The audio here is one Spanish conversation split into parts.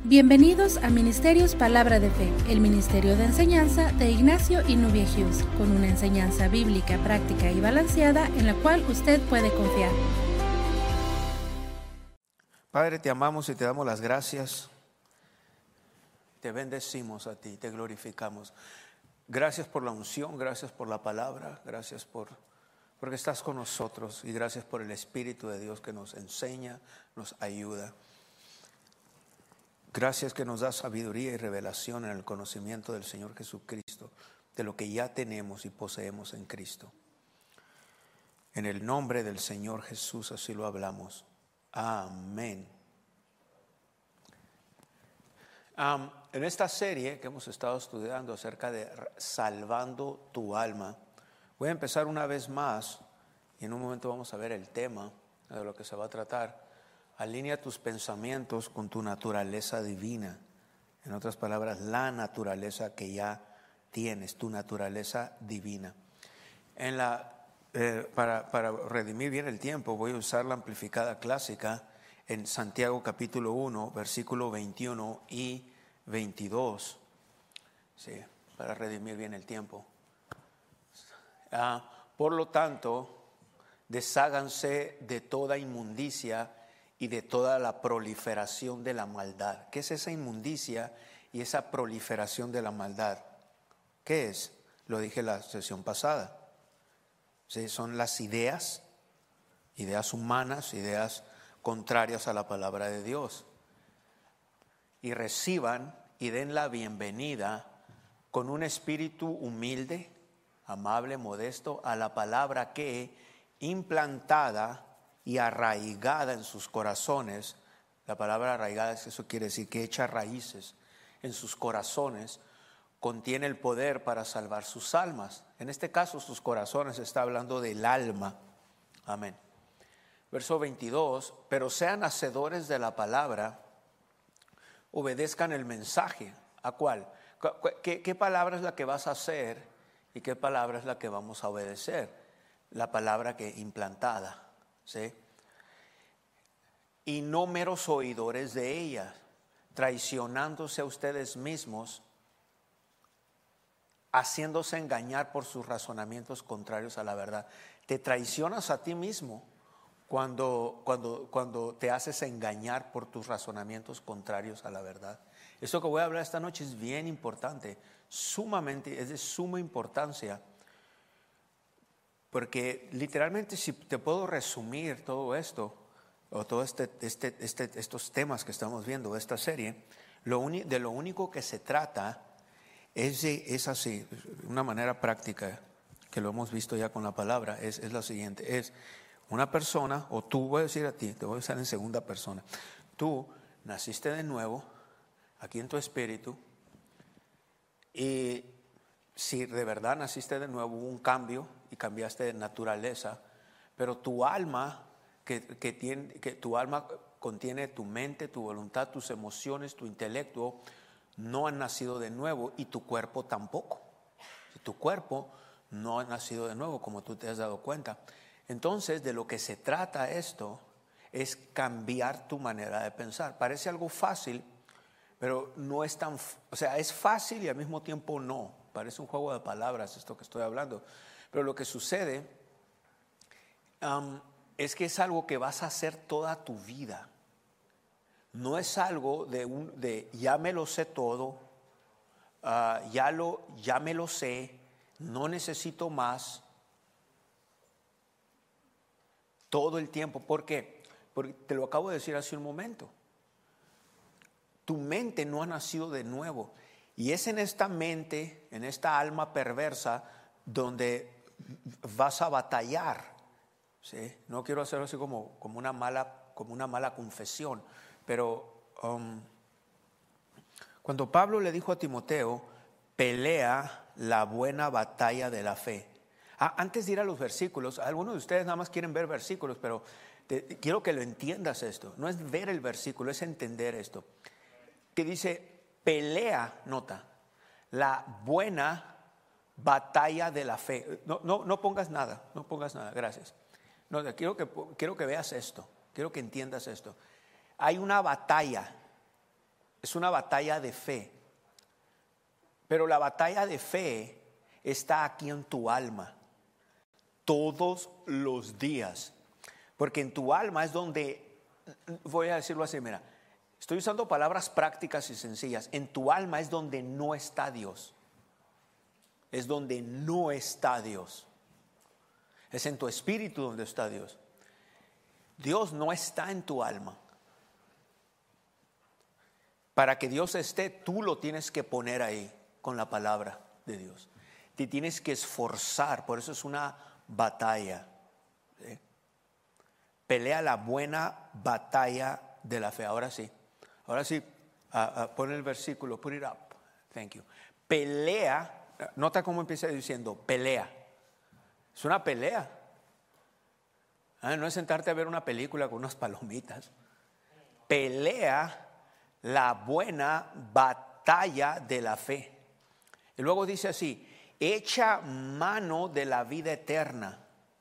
Bienvenidos a Ministerios Palabra de Fe, el ministerio de enseñanza de Ignacio y Nubia Hughes, con una enseñanza bíblica, práctica y balanceada en la cual usted puede confiar. Padre, te amamos y te damos las gracias. Te bendecimos a ti, te glorificamos. Gracias por la unción, gracias por la palabra, gracias porque estás con nosotros y gracias por el Espíritu de Dios que nos enseña, nos ayuda. Gracias que nos da sabiduría y revelación en el conocimiento del Señor Jesucristo, de lo que ya tenemos y poseemos en Cristo. En el nombre del Señor Jesús así lo hablamos. Amén. En esta serie que hemos estado estudiando acerca de salvando tu alma, voy a empezar una vez más y en un momento vamos a ver el tema de lo que se va a tratar. Alinea tus pensamientos con tu naturaleza divina. En otras palabras, la naturaleza que ya tienes, tu naturaleza divina. Para redimir bien el tiempo, voy a usar la amplificada clásica en Santiago capítulo 1, versículo 21 y 22. Sí, para redimir bien el tiempo. Por lo tanto, desháganse de toda inmundicia y de toda la proliferación de la maldad. ¿Qué es esa inmundicia y esa proliferación de la maldad? ¿Qué es? Lo dije la sesión pasada. ¿Sí? Son las ideas humanas, ideas contrarias a la palabra de Dios. Y reciban y den la bienvenida con un espíritu humilde, amable, modesto, a la palabra que, implantada y arraigada en sus corazones, la palabra arraigada, eso quiere decir que echa raíces en sus corazones, contiene el poder para salvar sus almas. En este caso, sus corazones, está hablando del alma. Amén. Verso 22, pero sean hacedores de la palabra, obedezcan el mensaje. ¿A cuál? ¿Qué palabra es la que vas a hacer y qué palabra es la que vamos a obedecer? La palabra que implantada. ¿Sí? Y no meros oidores de ella, traicionándose a ustedes mismos, haciéndose engañar por sus razonamientos contrarios a la verdad. Te traicionas a ti mismo cuando te haces engañar por tus razonamientos contrarios a la verdad. Esto que voy a hablar esta noche es bien importante, es de suma importancia. Porque literalmente, si te puedo resumir todo esto, o todos estos temas que estamos viendo de esta serie, de lo único que se trata es así, una manera práctica, que lo hemos visto ya con la palabra, es la siguiente: es una persona, o tú, voy a decir a ti, te voy a usar en segunda persona, tú naciste de nuevo, aquí en tu espíritu, y si de verdad naciste de nuevo, hubo un cambio y cambiaste de naturaleza, pero tu alma, que tu alma contiene tu mente, tu voluntad, tus emociones, tu intelecto, no han nacido de nuevo, y tu cuerpo tampoco. Tu cuerpo no ha nacido de nuevo, como tú te has dado cuenta. Entonces, de lo que se trata esto es cambiar tu manera de pensar. Parece algo fácil, pero no es tan, es fácil y al mismo tiempo no. Parece un juego de palabras esto que estoy hablando. Pero lo que sucede es que es algo que vas a hacer toda tu vida. No es algo de ya me lo sé todo, ya me lo sé, no necesito más. Todo el tiempo. ¿Por qué? Porque te lo acabo de decir hace un momento. Tu mente no ha nacido de nuevo. Y es en esta mente, en esta alma perversa, donde vas a batallar. ¿Sí? No quiero hacerlo así como una mala confesión, pero cuando Pablo le dijo a Timoteo, pelea la buena batalla de la fe. Antes de ir a los versículos, algunos de ustedes nada más quieren ver versículos, pero quiero que lo entiendas esto. No es ver el versículo, es entender esto. Que dice, pelea, nota, la buena batalla de la fe. No pongas nada, gracias. No, quiero que veas esto, quiero que entiendas esto. Hay una batalla, es una batalla de fe. Pero la batalla de fe está aquí en tu alma, todos los días. Porque en tu alma es donde, voy a decirlo así, mira, estoy usando palabras prácticas y sencillas. En tu alma es donde no está Dios. Es donde no está Dios. Es en tu espíritu donde está Dios. Dios no está en tu alma. Para que Dios esté, tú lo tienes que poner ahí con la palabra de Dios. Te tienes que esforzar, por eso es una batalla. ¿Sí? Pelea la buena batalla de la fe. Ahora sí, pon el versículo, put it up. Thank you. Pelea, nota cómo empieza diciendo, pelea. Es una pelea. No es sentarte a ver una película con unas palomitas. Pelea la buena batalla de la fe. Y luego dice así, echa mano de la vida eterna.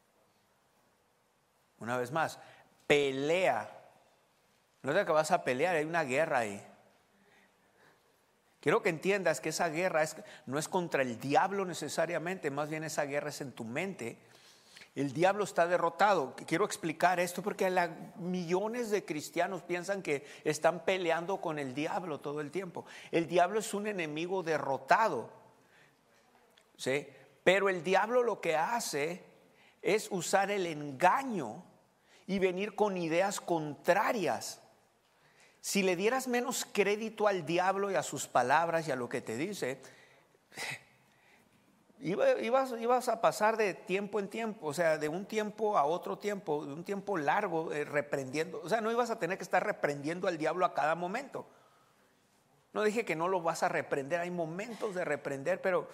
Una vez más, pelea. No es que vas a pelear, hay una guerra ahí. Quiero que entiendas que esa guerra no es contra el diablo necesariamente, más bien esa guerra es en tu mente. El diablo está derrotado. Quiero explicar esto porque millones de cristianos piensan que están peleando con el diablo todo el tiempo. El diablo es un enemigo derrotado, ¿sí? Pero el diablo lo que hace es usar el engaño y venir con ideas contrarias. Si le dieras menos crédito al diablo y a sus palabras y a lo que te dice, ibas a pasar de tiempo en tiempo, o sea, de un tiempo a otro tiempo, de un tiempo largo reprendiendo. O sea, no ibas a tener que estar reprendiendo al diablo a cada momento. No dije que no lo vas a reprender, hay momentos de reprender, pero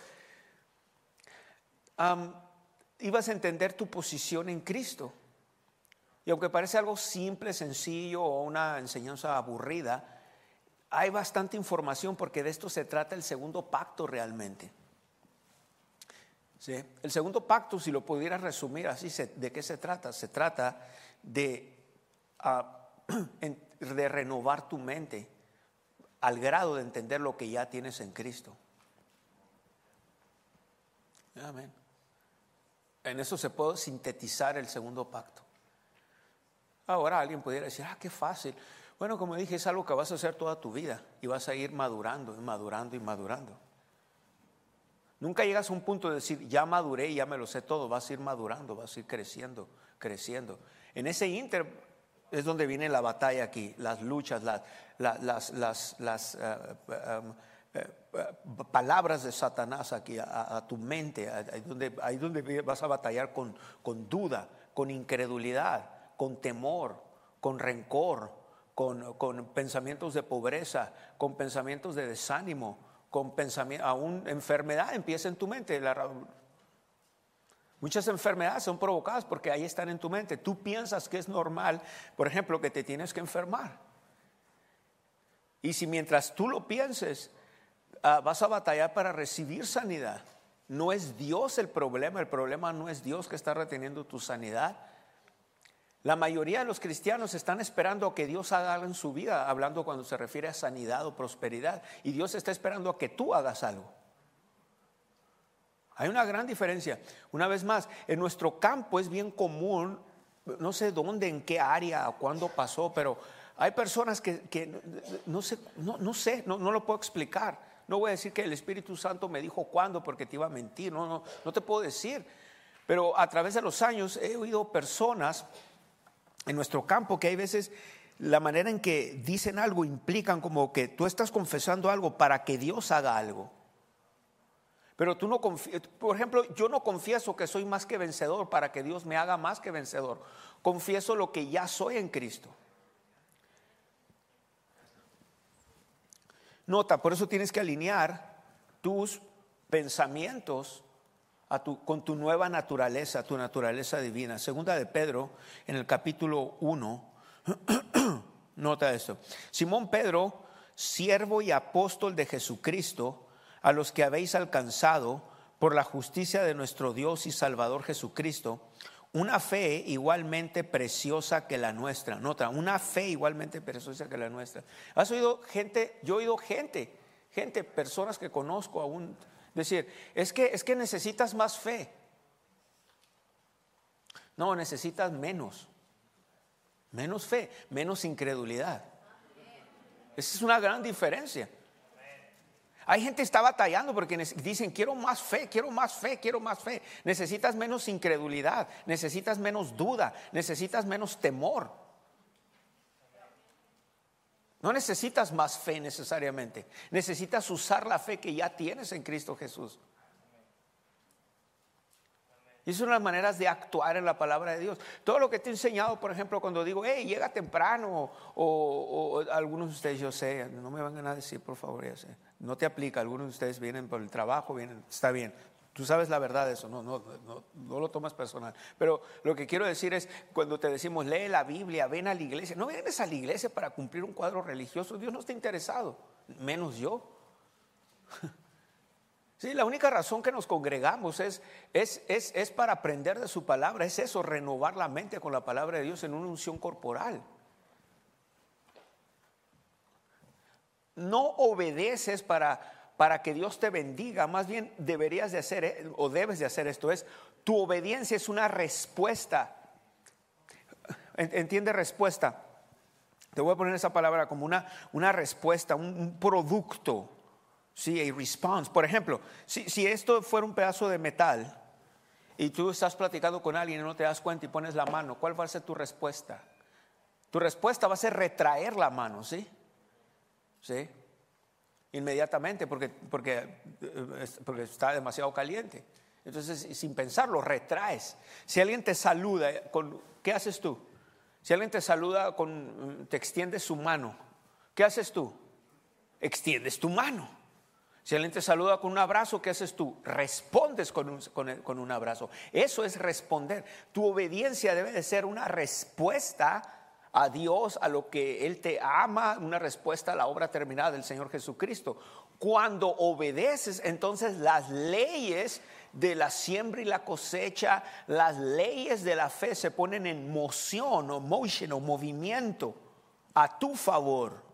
ibas a entender tu posición en Cristo. Y aunque parece algo simple, sencillo o una enseñanza aburrida, hay bastante información porque de esto se trata el segundo pacto realmente. ¿Sí? El segundo pacto, si lo pudieras resumir así, ¿de qué se trata? Se trata de renovar tu mente al grado de entender lo que ya tienes en Cristo. Amén. En eso se puede sintetizar el segundo pacto. Ahora alguien pudiera decir, qué fácil. Bueno, como dije, es algo que vas a hacer toda tu vida y vas a ir madurando y madurando y madurando. Nunca llegas a un punto de decir, ya maduré y ya me lo sé todo. Vas a ir madurando, vas a ir creciendo, creciendo. En ese ínter es donde viene la batalla aquí, las luchas, las palabras de Satanás aquí a tu mente. Ahí donde vas a batallar con duda, con incredulidad, con temor, con rencor, con pensamientos de pobreza, con pensamientos de desánimo, con pensamiento, aún enfermedad empieza en tu mente. Muchas enfermedades son provocadas porque ahí están en tu mente. Tú piensas que es normal, por ejemplo, que te tienes que enfermar. Y si mientras tú lo pienses, vas a batallar para recibir sanidad. No es Dios el problema no es Dios que está reteniendo tu sanidad. La mayoría de los cristianos están esperando a que Dios haga algo en su vida, hablando cuando se refiere a sanidad o prosperidad, y Dios está esperando a que tú hagas algo. Hay una gran diferencia. Una vez más, en nuestro campo es bien común, no sé dónde, en qué área, cuándo pasó, pero hay personas que no lo puedo explicar. No voy a decir que el Espíritu Santo me dijo cuándo porque te iba a mentir, no te puedo decir. Pero a través de los años he oído personas en nuestro campo que hay veces la manera en que dicen algo implican como que tú estás confesando algo para que Dios haga algo. Pero tú no confías. Por ejemplo, yo no confieso que soy más que vencedor para que Dios me haga más que vencedor. Confieso lo que ya soy en Cristo. Nota, por eso tienes que alinear tus pensamientos con tu nueva naturaleza, tu naturaleza divina. Segunda de Pedro, en el capítulo 1, nota esto. Simón Pedro, siervo y apóstol de Jesucristo, a los que habéis alcanzado por la justicia de nuestro Dios y Salvador Jesucristo, una fe igualmente preciosa que la nuestra. Nota, una fe igualmente preciosa que la nuestra. ¿Has oído gente? Yo he oído gente, personas que conozco aún decir, es que necesitas más fe. No, necesitas menos fe, menos incredulidad. Esa es una gran diferencia. Hay gente que está batallando porque dicen, quiero más fe. Necesitas menos incredulidad, necesitas menos duda, necesitas menos temor. No necesitas más fe necesariamente. Necesitas usar la fe que ya tienes en Cristo Jesús. Y es una de las maneras de actuar en la palabra de Dios. Todo lo que te he enseñado, por ejemplo, cuando digo, hey, llega temprano, o algunos de ustedes, yo sé, no me van a decir, por favor, ya sé, no te aplica. Algunos de ustedes vienen por el trabajo, está bien. Tú sabes la verdad de eso, no lo tomas personal. Pero lo que quiero decir es, cuando te decimos, lee la Biblia, ven a la iglesia. No vienes a la iglesia para cumplir un cuadro religioso. Dios no está interesado, menos yo. Sí, la única razón que nos congregamos es para aprender de su palabra. Es eso, renovar la mente con la palabra de Dios en una unción corporal. No obedeces para que Dios te bendiga. Más bien deberías de hacer, o debes de hacer esto, tu obediencia es una respuesta. ¿Entiende respuesta? Te voy a poner esa palabra como una respuesta, un producto. Sí, a response. Por ejemplo, si esto fuera un pedazo de metal y tú estás platicando con alguien y no te das cuenta y pones la mano, ¿cuál va a ser tu respuesta? Tu respuesta va a ser retraer la mano, ¿sí? ¿Sí? Inmediatamente porque está demasiado caliente. Entonces, sin pensarlo, retraes. Si alguien te saluda, ¿qué haces tú? Si alguien te saluda, te extiende su mano, ¿qué haces tú? Extiendes tu mano. Si alguien te saluda con un abrazo, ¿qué haces tú? Respondes con un abrazo. Eso es responder. Tu obediencia debe de ser una respuesta a Dios, a lo que Él te ama, una respuesta a la obra terminada del Señor Jesucristo. Cuando obedeces, entonces las leyes de la siembra y la cosecha, las leyes de la fe se ponen en moción o movimiento a tu favor.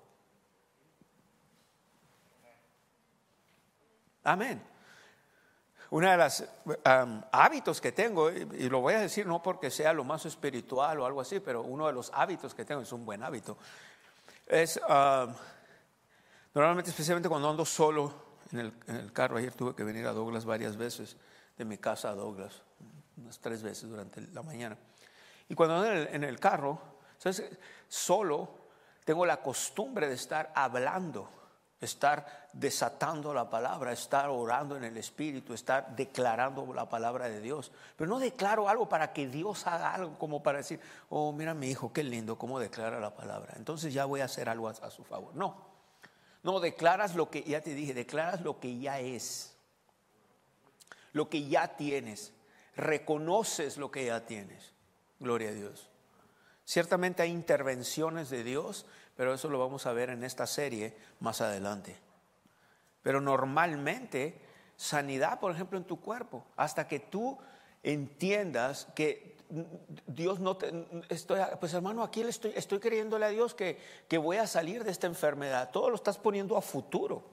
Amén. Una de las hábitos que tengo, y lo voy a decir no porque sea lo más espiritual o algo así, pero uno de los hábitos que tengo, es un buen hábito, es normalmente, especialmente cuando ando solo en el carro. Ayer tuve que venir a Douglas varias veces, de mi casa a Douglas, unas 3 veces durante la mañana. Y cuando ando en el carro, ¿sabes? Solo tengo la costumbre de estar hablando, estar desatando la palabra, estar orando en el Espíritu, estar declarando la palabra de Dios. Pero no declaro algo para que Dios haga algo, como para decir, oh, mira mi hijo, qué lindo cómo declara la palabra, entonces ya voy a hacer algo a su favor. No, declaras lo que, ya te dije, declaras lo que ya es, lo que ya tienes, reconoces lo que ya tienes. Gloria a Dios. Ciertamente hay intervenciones de Dios, pero eso lo vamos a ver en esta serie más adelante. Pero normalmente, sanidad, por ejemplo, en tu cuerpo, hasta que tú entiendas que Dios no te... pues hermano, aquí estoy creyéndole a Dios que voy a salir de esta enfermedad. Todo lo estás poniendo a futuro.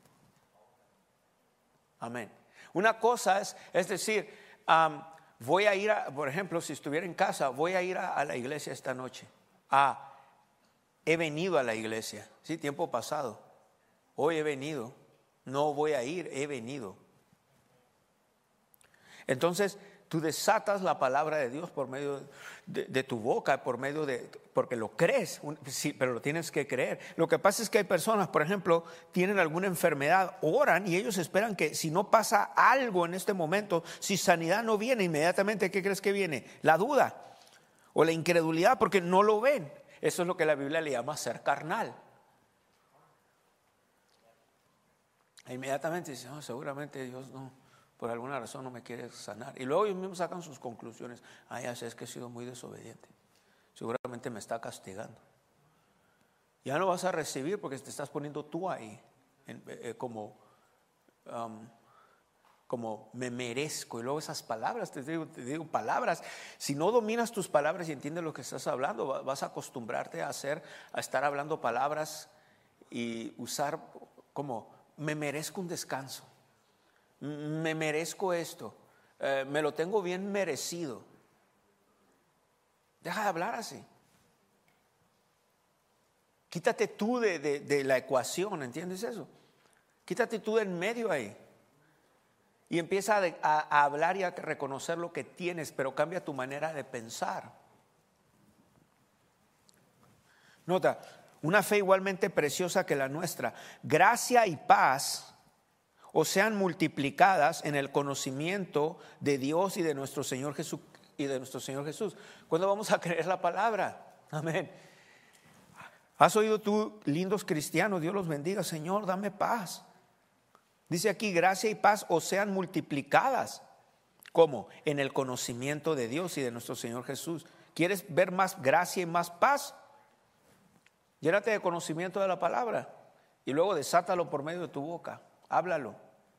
Amén. Una cosa es decir, voy a ir por ejemplo, si estuviera en casa, voy a ir a la iglesia esta noche. He venido a la iglesia, sí, tiempo pasado. Hoy he venido, no voy a ir, he venido. Entonces, tú desatas la palabra de Dios por medio de tu boca, porque lo crees, sí, pero lo tienes que creer. Lo que pasa es que hay personas, por ejemplo, tienen alguna enfermedad, oran y ellos esperan que si no pasa algo en este momento, si sanidad no viene inmediatamente, ¿qué crees que viene? La duda o la incredulidad, porque no lo ven. Eso es lo que la Biblia le llama ser carnal. E inmediatamente dicen, no, seguramente Dios no, por alguna razón no me quiere sanar. Y luego ellos mismos sacan sus conclusiones. Ya sé, es que he sido muy desobediente. Seguramente me está castigando. Ya no vas a recibir porque te estás poniendo tú ahí como como me merezco. Y luego esas palabras, te digo palabras. Si no dominas tus palabras y entiendes lo que estás hablando, vas a acostumbrarte a estar hablando palabras y usar como me merezco un descanso, me merezco esto, me lo tengo bien merecido. Deja de hablar así. Quítate tú de la ecuación, ¿entiendes eso? Quítate tú del medio ahí. Y empieza a hablar y a reconocer lo que tienes, pero cambia tu manera de pensar. Nota, una fe igualmente preciosa que la nuestra. Gracia y paz os sean multiplicadas en el conocimiento de Dios y de nuestro Señor Jesús. ¿Cuándo vamos a creer la palabra? Amén. ¿Has oído tú, lindos cristianos? Dios los bendiga. Señor, dame paz. Dice aquí, gracia y paz os sean multiplicadas. ¿Cómo? En el conocimiento de Dios y de nuestro Señor Jesús. ¿Quieres ver más gracia y más paz? Llénate de conocimiento de la palabra y luego desátalo por medio de tu boca. Háblalo.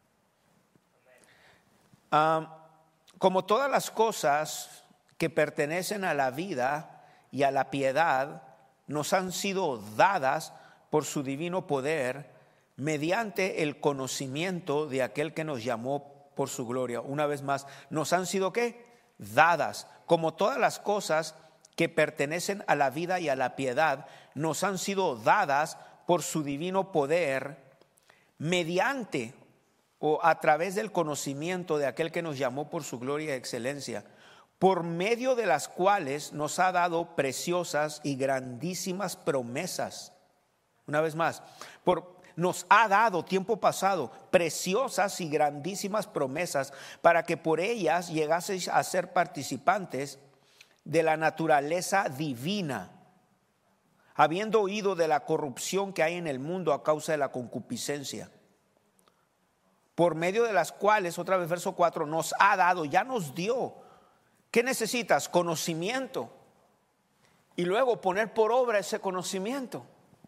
Como todas las cosas que pertenecen a la vida y a la piedad nos han sido dadas por su divino poder, mediante el conocimiento de aquel que nos llamó por su gloria. Una vez más, nos han sido ¿qué? Dadas. Como todas las cosas que pertenecen a la vida y a la piedad nos han sido dadas por su divino poder, mediante o a través del conocimiento de aquel que nos llamó por su gloria y excelencia, por medio de las cuales nos ha dado preciosas y grandísimas promesas. Una vez más, nos ha dado, tiempo pasado, preciosas y grandísimas promesas para que por ellas llegaseis a ser participantes de la naturaleza divina, habiendo oído de la corrupción que hay en el mundo a causa de la concupiscencia, por medio de las cuales, otra vez verso 4, nos ha dado, ya nos dio. ¿Qué necesitas? Conocimiento. Y luego poner por obra ese conocimiento.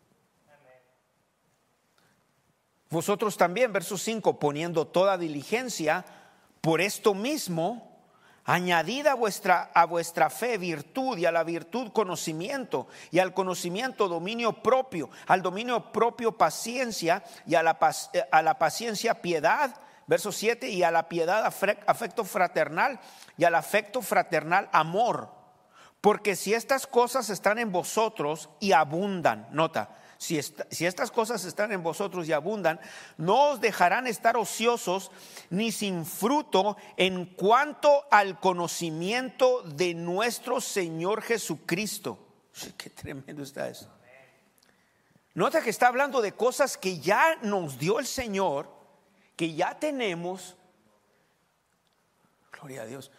Vosotros también, verso 5, poniendo toda diligencia, por esto mismo, añadid a vuestra fe virtud, y a la virtud conocimiento, y al conocimiento dominio propio, al dominio propio paciencia, y a la paciencia piedad, verso 7, y a la piedad afecto fraternal, y al afecto fraternal amor. Porque si estas cosas están en vosotros y abundan, nota, si estas cosas están en vosotros y abundan, no os dejarán estar ociosos ni sin fruto en cuanto al conocimiento de nuestro Señor Jesucristo. Qué tremendo está eso. Nota que está hablando de cosas que ya nos dio el Señor, que ya tenemos. Gloria a Dios.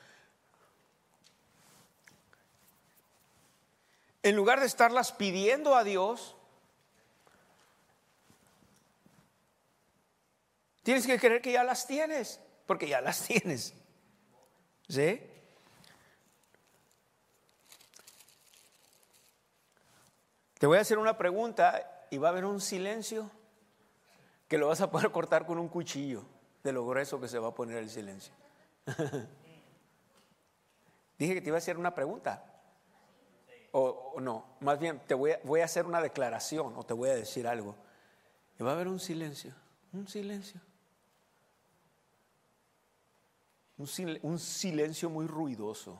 En lugar de estarlas pidiendo a Dios, tienes que creer que ya las tienes, porque ya las tienes. ¿Sí? Te voy a hacer una pregunta y va a haber un silencio que lo vas a poder cortar con un cuchillo de lo grueso que se va a poner el silencio. Dije que te iba a hacer una pregunta. O no, más bien voy a hacer una declaración o te voy a decir algo. Y va a haber un silencio. Un silencio muy ruidoso.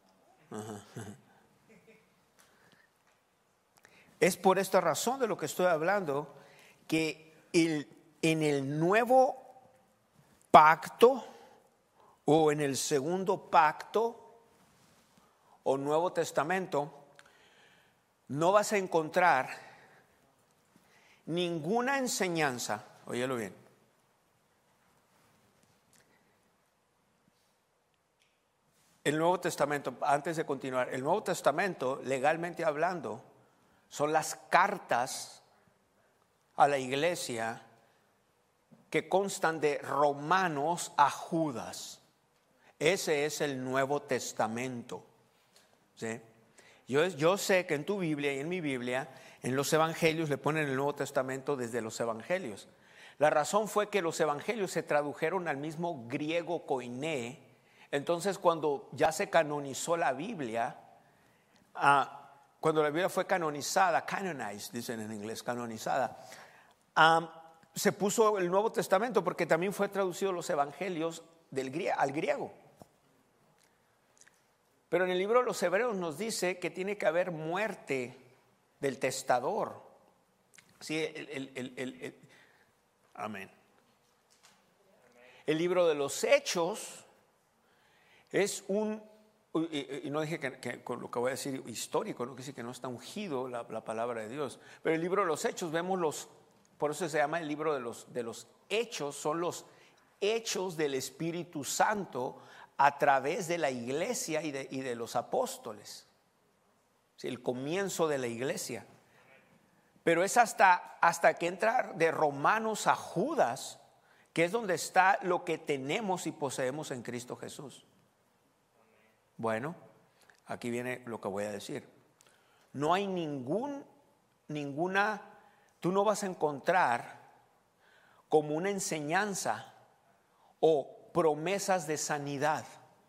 Es por esta razón de lo que estoy hablando, que en el nuevo pacto o en el segundo pacto o Nuevo Testamento no vas a encontrar ninguna enseñanza, óyelo bien, el Nuevo Testamento, antes de continuar, el Nuevo Testamento, legalmente hablando, son las cartas a la iglesia que constan de Romanos a Judas. Ese es el Nuevo Testamento. ¿Sí? Yo sé que en tu Biblia y en mi Biblia, en los evangelios le ponen el Nuevo Testamento desde los evangelios. La razón fue que los evangelios se tradujeron al mismo griego koiné. Entonces, cuando ya se canonizó la Biblia, cuando la Biblia fue canonizada, canonized, dicen en inglés, canonizada, se puso el Nuevo Testamento porque también fue traducido los evangelios al griego. Pero en el libro de los Hebreos nos dice que tiene que haber muerte del testador. Sí, amén. El libro de los Hechos es y no dije que con lo que voy a decir histórico, no quiere decir que no está ungido la palabra de Dios, pero el libro de los Hechos vemos por eso se llama el libro de los Hechos, son los hechos del Espíritu Santo a través de la iglesia y de los apóstoles. Sí, el comienzo de la iglesia. Pero es hasta que entra de Romanos a Judas, que es donde está lo que tenemos y poseemos en Cristo Jesús. Bueno, aquí viene lo que voy a decir. No hay ninguna, tú no vas a encontrar como una enseñanza o promesas de sanidad.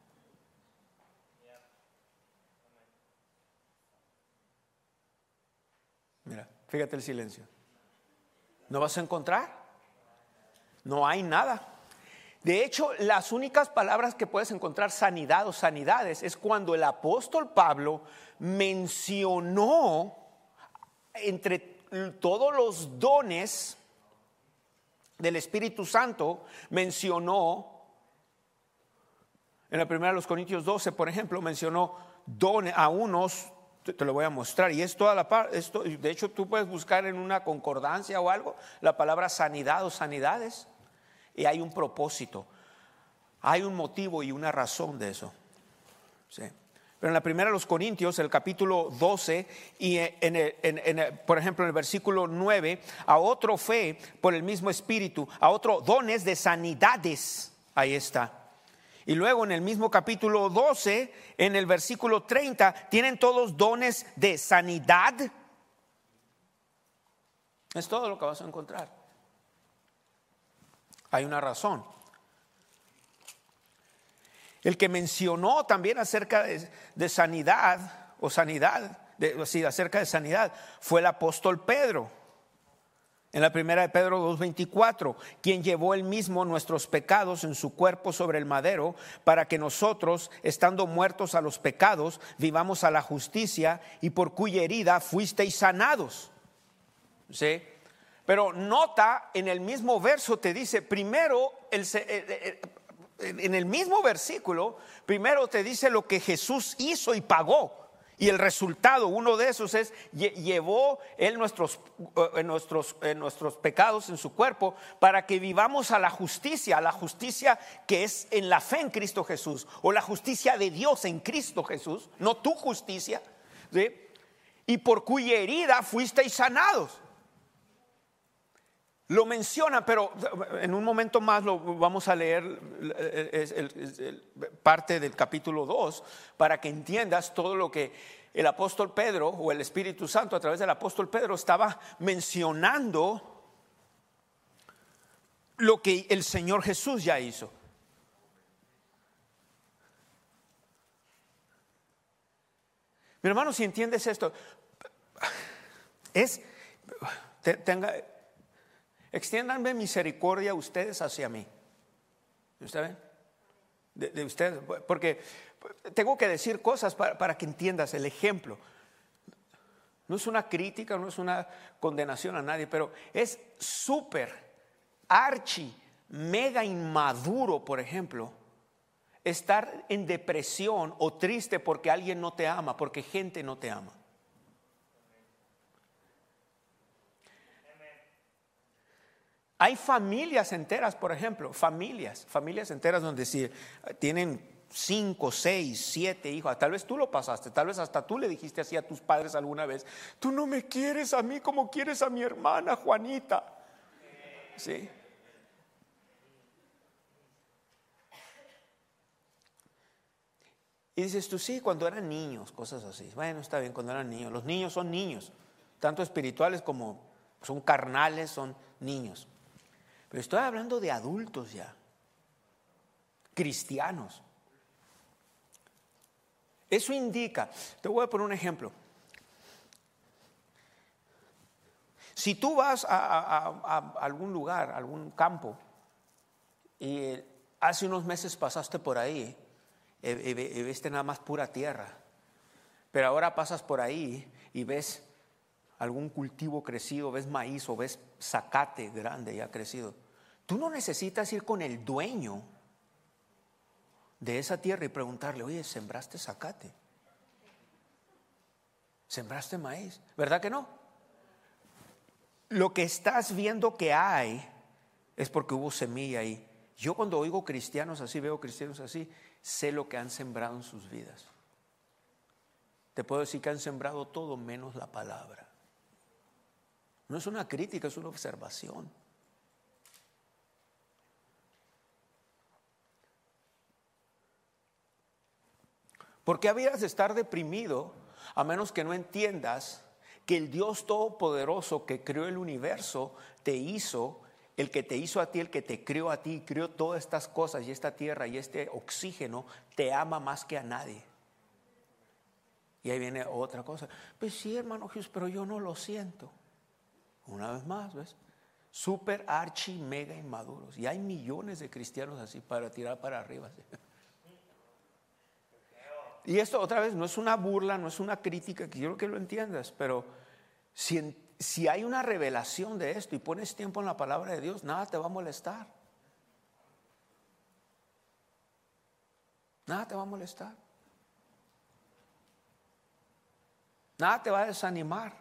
Mira, fíjate el silencio. ¿No vas a encontrar? No hay nada. De hecho, las únicas palabras que puedes encontrar sanidad o sanidades es cuando el apóstol Pablo mencionó entre todos los dones del Espíritu Santo, mencionó en la primera de los Corintios 12, por ejemplo, mencionó dones a unos. Te lo voy a mostrar y es toda la parte. De hecho, tú puedes buscar en una concordancia o algo la palabra sanidad o sanidades y hay un propósito, hay un motivo y una razón de eso. Sí. Pero en la primera de los Corintios, el capítulo 12 y por ejemplo en el versículo 9, a otro fe por el mismo Espíritu, a otro dones de sanidades. Ahí está. Y luego en el mismo capítulo 12, en el versículo 30, tienen todos dones de sanidad. Es todo lo que vas a encontrar. Hay una razón. El que mencionó también acerca de sanidad, acerca de sanidad, fue el apóstol Pedro. En la primera de Pedro 2:24, quien llevó él mismo nuestros pecados en su cuerpo sobre el madero, para que nosotros, estando muertos a los pecados, vivamos a la justicia, y por cuya herida fuisteis sanados. ¿Sí? Pero nota, en el mismo verso te dice, primero, en el mismo versículo, primero te dice lo que Jesús hizo y pagó. Y el resultado, uno de esos es, llevó él nuestros pecados en su cuerpo para que vivamos a la justicia que es en la fe en Cristo Jesús, o la justicia de Dios en Cristo Jesús, no tu justicia, ¿sí? Y por cuya herida fuisteis sanados. Lo menciona, pero en un momento más lo vamos a leer parte del capítulo 2 para que entiendas todo lo que el apóstol Pedro o el Espíritu Santo a través del apóstol Pedro estaba mencionando, lo que el Señor Jesús ya hizo. Mi hermano, si entiendes esto, extiéndanme misericordia ustedes hacia mí. ¿Está bien? De ustedes, porque tengo que decir cosas para que entiendas el ejemplo. No es una crítica, no es una condenación a nadie, pero es súper, mega inmaduro, por ejemplo, estar en depresión o triste porque alguien no te ama, porque gente no te ama. Hay familias enteras, por ejemplo, familias enteras donde si tienen 5, 6, 7 hijos. Tal vez tú lo pasaste, tal vez hasta tú le dijiste así a tus padres alguna vez: tú no me quieres a mí como quieres a mi hermana Juanita. ¿Sí? Y dices tú, sí, cuando eran niños, cosas así. Bueno, está bien, cuando eran niños. Los niños son niños, tanto espirituales como son carnales, son niños. Pero estoy hablando de adultos ya, cristianos. Eso indica, te voy a poner un ejemplo. Si tú vas a algún lugar, a algún campo, y hace unos meses pasaste por ahí y viste nada más pura tierra, pero ahora pasas por ahí y ves algún cultivo crecido, ves maíz o ves zacate grande ya crecido, tú no necesitas ir con el dueño de esa tierra y preguntarle: oye, ¿sembraste zacate? ¿Sembraste maíz? ¿Verdad que no? Lo que estás viendo que hay es porque hubo semilla ahí. Yo cuando oigo cristianos así, veo cristianos así, sé lo que han sembrado en sus vidas. Te puedo decir que han sembrado todo menos la palabra. No es una crítica, es una observación. ¿Por qué habrías de estar deprimido a menos que no entiendas que el Dios Todopoderoso que creó el universo te hizo, el que te hizo a ti, el que te creó a ti, creó todas estas cosas y esta tierra y este oxígeno, te ama más que a nadie? Y ahí viene otra cosa. Pues sí, hermano Jesús, pero yo no lo siento. Una vez más, ¿ves? Súper archi mega inmaduros. Y hay millones de cristianos así para tirar para arriba. ¿Sí? Y esto otra vez no es una burla, no es una crítica, que quiero que lo entiendas, pero si hay una revelación de esto y pones tiempo en la palabra de Dios, nada te va a molestar. Nada te va a molestar. Nada te va a desanimar.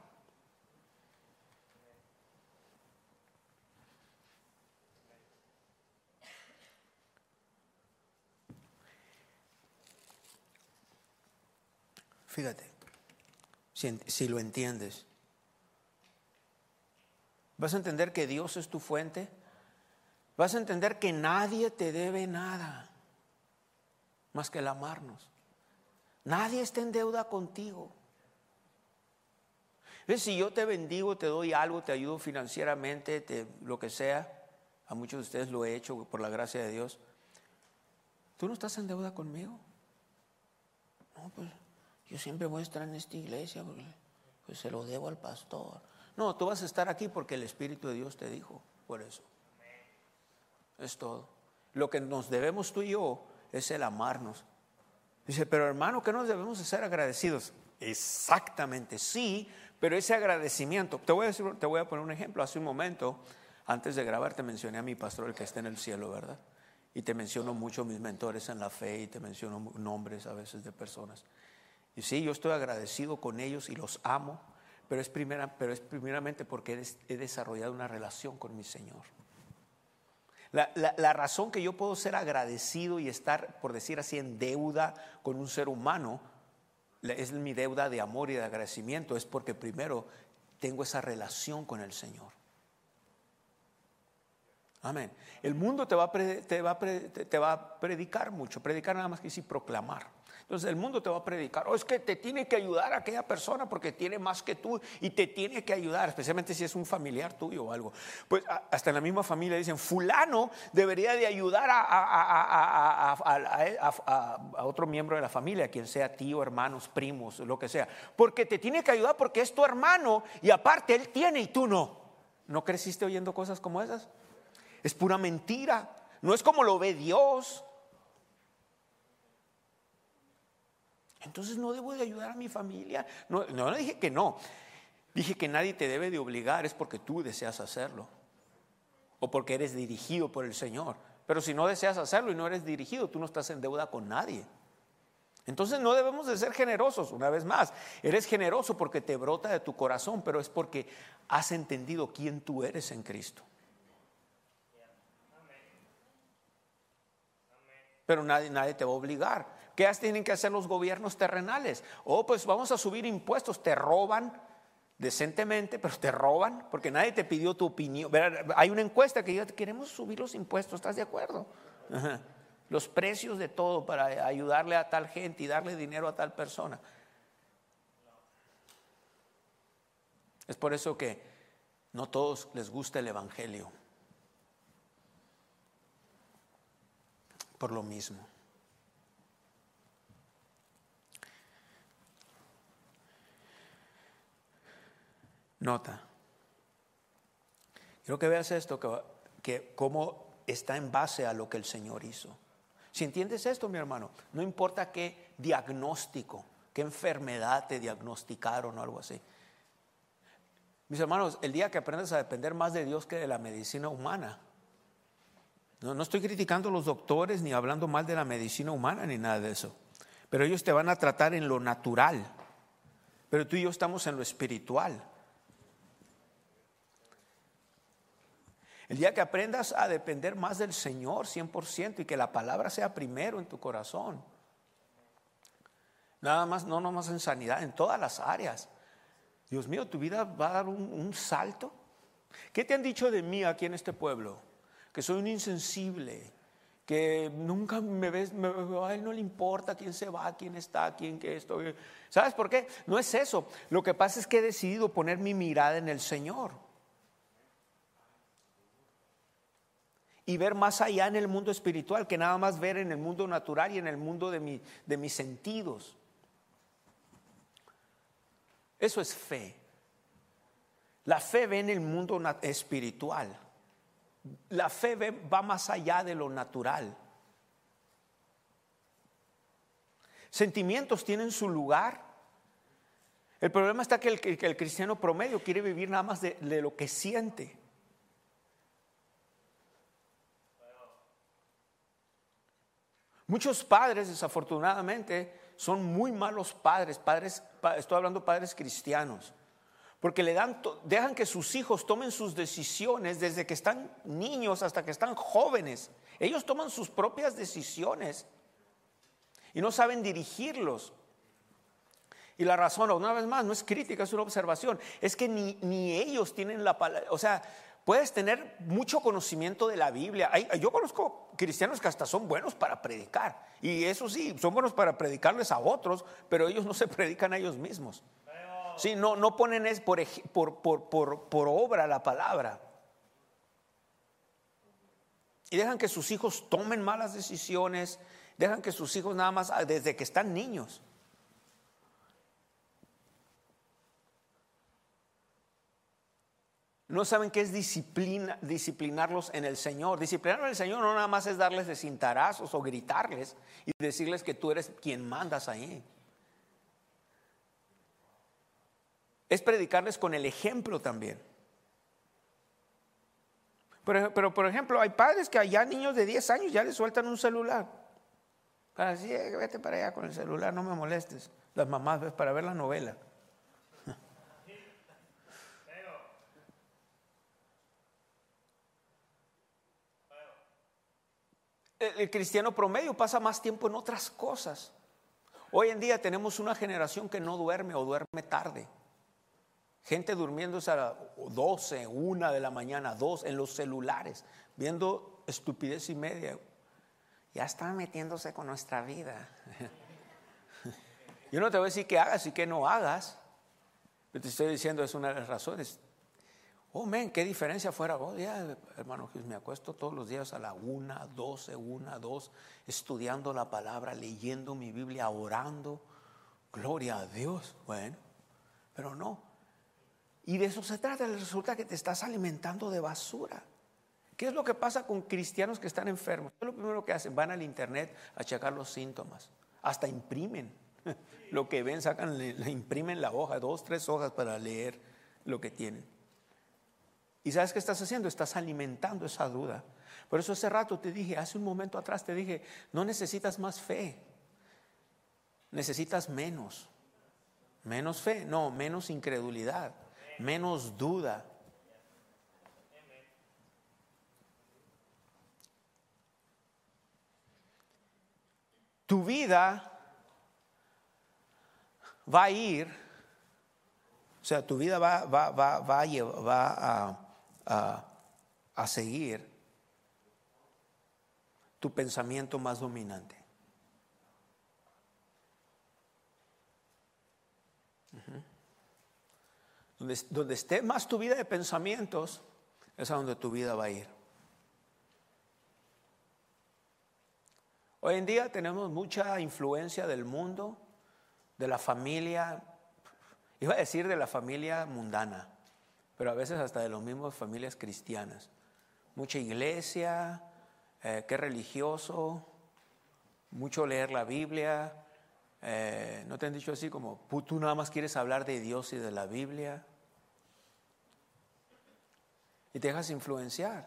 Fíjate, si lo entiendes, vas a entender que Dios es tu fuente, vas a entender que nadie te debe nada más que el amarnos. Nadie está en deuda contigo. ¿Ves? Si yo te bendigo, te doy algo, te ayudo financieramente, lo que sea, a muchos de ustedes lo he hecho por la gracia de Dios, ¿tú no estás en deuda conmigo? No, pues yo siempre voy a estar en esta iglesia porque pues se lo debo al pastor. No, tú vas a estar aquí porque el Espíritu de Dios te dijo, por eso. Es todo. Lo que nos debemos tú y yo es el amarnos. Dice, pero hermano, ¿qué nos debemos de ser agradecidos? Exactamente, sí, pero ese agradecimiento, te voy a poner un ejemplo. Hace un momento, antes de grabar, te mencioné a mi pastor, el que está en el cielo, ¿verdad? Y te menciono mucho mis mentores en la fe y te menciono nombres a veces de personas. Y sí, yo estoy agradecido con ellos y los amo, pero es primeramente porque he desarrollado una relación con mi Señor. La razón que yo puedo ser agradecido y estar, por decir así, en deuda con un ser humano, es mi deuda de amor y de agradecimiento, es porque primero tengo esa relación con el Señor. Amén. El mundo te va a predicar mucho. Predicar nada más que decir proclamar. Entonces el mundo te va a predicar, es que te tiene que ayudar a aquella persona porque tiene más que tú y te tiene que ayudar, especialmente si es un familiar tuyo o algo. Pues hasta en la misma familia dicen, fulano debería de ayudar a otro miembro de la familia, quien sea tío, hermanos, primos, lo que sea, porque te tiene que ayudar porque es tu hermano y aparte él tiene y tú no. ¿No creciste oyendo cosas como esas? Es pura mentira, no es como lo ve Dios. Entonces no debo de ayudar a mi familia. No dije que no. Dije que nadie te debe de obligar, es porque tú deseas hacerlo. O porque eres dirigido por el Señor. Pero si no deseas hacerlo y no eres dirigido, tú no estás en deuda con nadie. Entonces no debemos de ser generosos. Una vez más, eres generoso porque te brota de tu corazón, pero es porque has entendido quién tú eres en Cristo. Pero nadie te va a obligar. ¿Qué tienen que hacer los gobiernos terrenales? Pues vamos a subir impuestos. Te roban decentemente, pero te roban porque nadie te pidió tu opinión. Hay una encuesta que dice, queremos subir los impuestos, ¿estás de acuerdo? Ajá. Los precios de todo para ayudarle a tal gente y darle dinero a tal persona. Es por eso que no todos les gusta el evangelio. por lo mismo. Nota. Quiero que veas esto, que cómo está en base a lo que el Señor hizo. Si entiendes esto, mi hermano, no importa qué diagnóstico, qué enfermedad te diagnosticaron o algo así. Mis hermanos, el día que aprendas a depender más de Dios que de la medicina humana. No estoy criticando a los doctores ni hablando mal de la medicina humana ni nada de eso. Pero ellos te van a tratar en lo natural. Pero tú y yo estamos en lo espiritual. El día que aprendas a depender más del Señor 100% y que la palabra sea primero en tu corazón. Nada más, no nomás en sanidad, en todas las áreas. Dios mío, tu vida va a dar un salto. ¿Qué te han dicho de mí aquí en este pueblo? Que soy un insensible, que nunca me ves, a él no le importa quién se va, quién está, quién que estoy. ¿Sabes por qué? No es eso. Lo que pasa es que he decidido poner mi mirada en el Señor. Y ver más allá en el mundo espiritual que nada más ver en el mundo natural y en el mundo de mis sentidos. Eso es fe. La fe ve en el mundo espiritual. La fe va más allá de lo natural. Sentimientos tienen su lugar. El problema está que el cristiano promedio quiere vivir nada más de lo que siente. Muchos padres, desafortunadamente, son muy malos padres. Estoy hablando de padres cristianos. Porque dejan que sus hijos tomen sus decisiones desde que están niños hasta que están jóvenes. Ellos toman sus propias decisiones y no saben dirigirlos. Y la razón, una vez más, no es crítica, es una observación. Es que ni ellos tienen la palabra. O sea, puedes tener mucho conocimiento de la Biblia. Yo conozco cristianos que hasta son buenos para predicar. Y eso sí, son buenos para predicarles a otros, pero ellos no se predican a ellos mismos. Sí, no ponen por obra la palabra. Y dejan que sus hijos tomen malas decisiones. Dejan que sus hijos nada más desde que están niños. No saben qué es disciplinarlos en el Señor. Disciplinarlos en el Señor no nada más es darles de cintarazos o gritarles y decirles que tú eres quien mandas ahí. Es predicarles con el ejemplo también. Pero por ejemplo, hay padres que allá niños de 10 años ya les sueltan un celular. Así, vete para allá con el celular, no me molestes. Las mamás, ves, para ver la novela. El cristiano promedio pasa más tiempo en otras cosas. Hoy en día tenemos una generación que no duerme o duerme tarde. Gente durmiéndose a las 12, 1 de la mañana, 2 en los celulares, viendo estupidez y media. Ya están metiéndose con nuestra vida. Yo no te voy a decir qué hagas y qué no hagas. Yo te estoy diciendo, es una de las razones. Oh, qué diferencia fuera. Oh, ya, hermano, me acuesto todos los días a la 1, 12, 1, 2, estudiando la palabra, leyendo mi Biblia, orando. Gloria a Dios. Bueno, pero no. Y de eso se trata. Resulta que te estás alimentando de basura. ¿Qué es lo que pasa con cristianos que están enfermos? ¿Qué es lo primero que hacen? Van al internet a checar los síntomas. Hasta imprimen lo que ven, le imprimen la hoja, 2, 3 hojas para leer lo que tienen. ¿Y sabes qué estás haciendo? Estás alimentando esa duda. Por eso hace rato te dije, hace un momento atrás te dije, no necesitas más fe, necesitas menos. Menos fe, no, menos incredulidad, menos duda. Tu vida va a ir, o sea, tu vida va a seguir tu pensamiento más dominante. Donde esté más tu vida de pensamientos, es a donde tu vida va a ir. Hoy en día tenemos mucha influencia del mundo, de la familia, iba a decir de la familia mundana, pero a veces hasta de las mismas familias cristianas. Mucha iglesia, qué religioso, mucho leer la Biblia. ¿No te han dicho así como, tú nada más quieres hablar de Dios y de la Biblia? Y te dejas influenciar.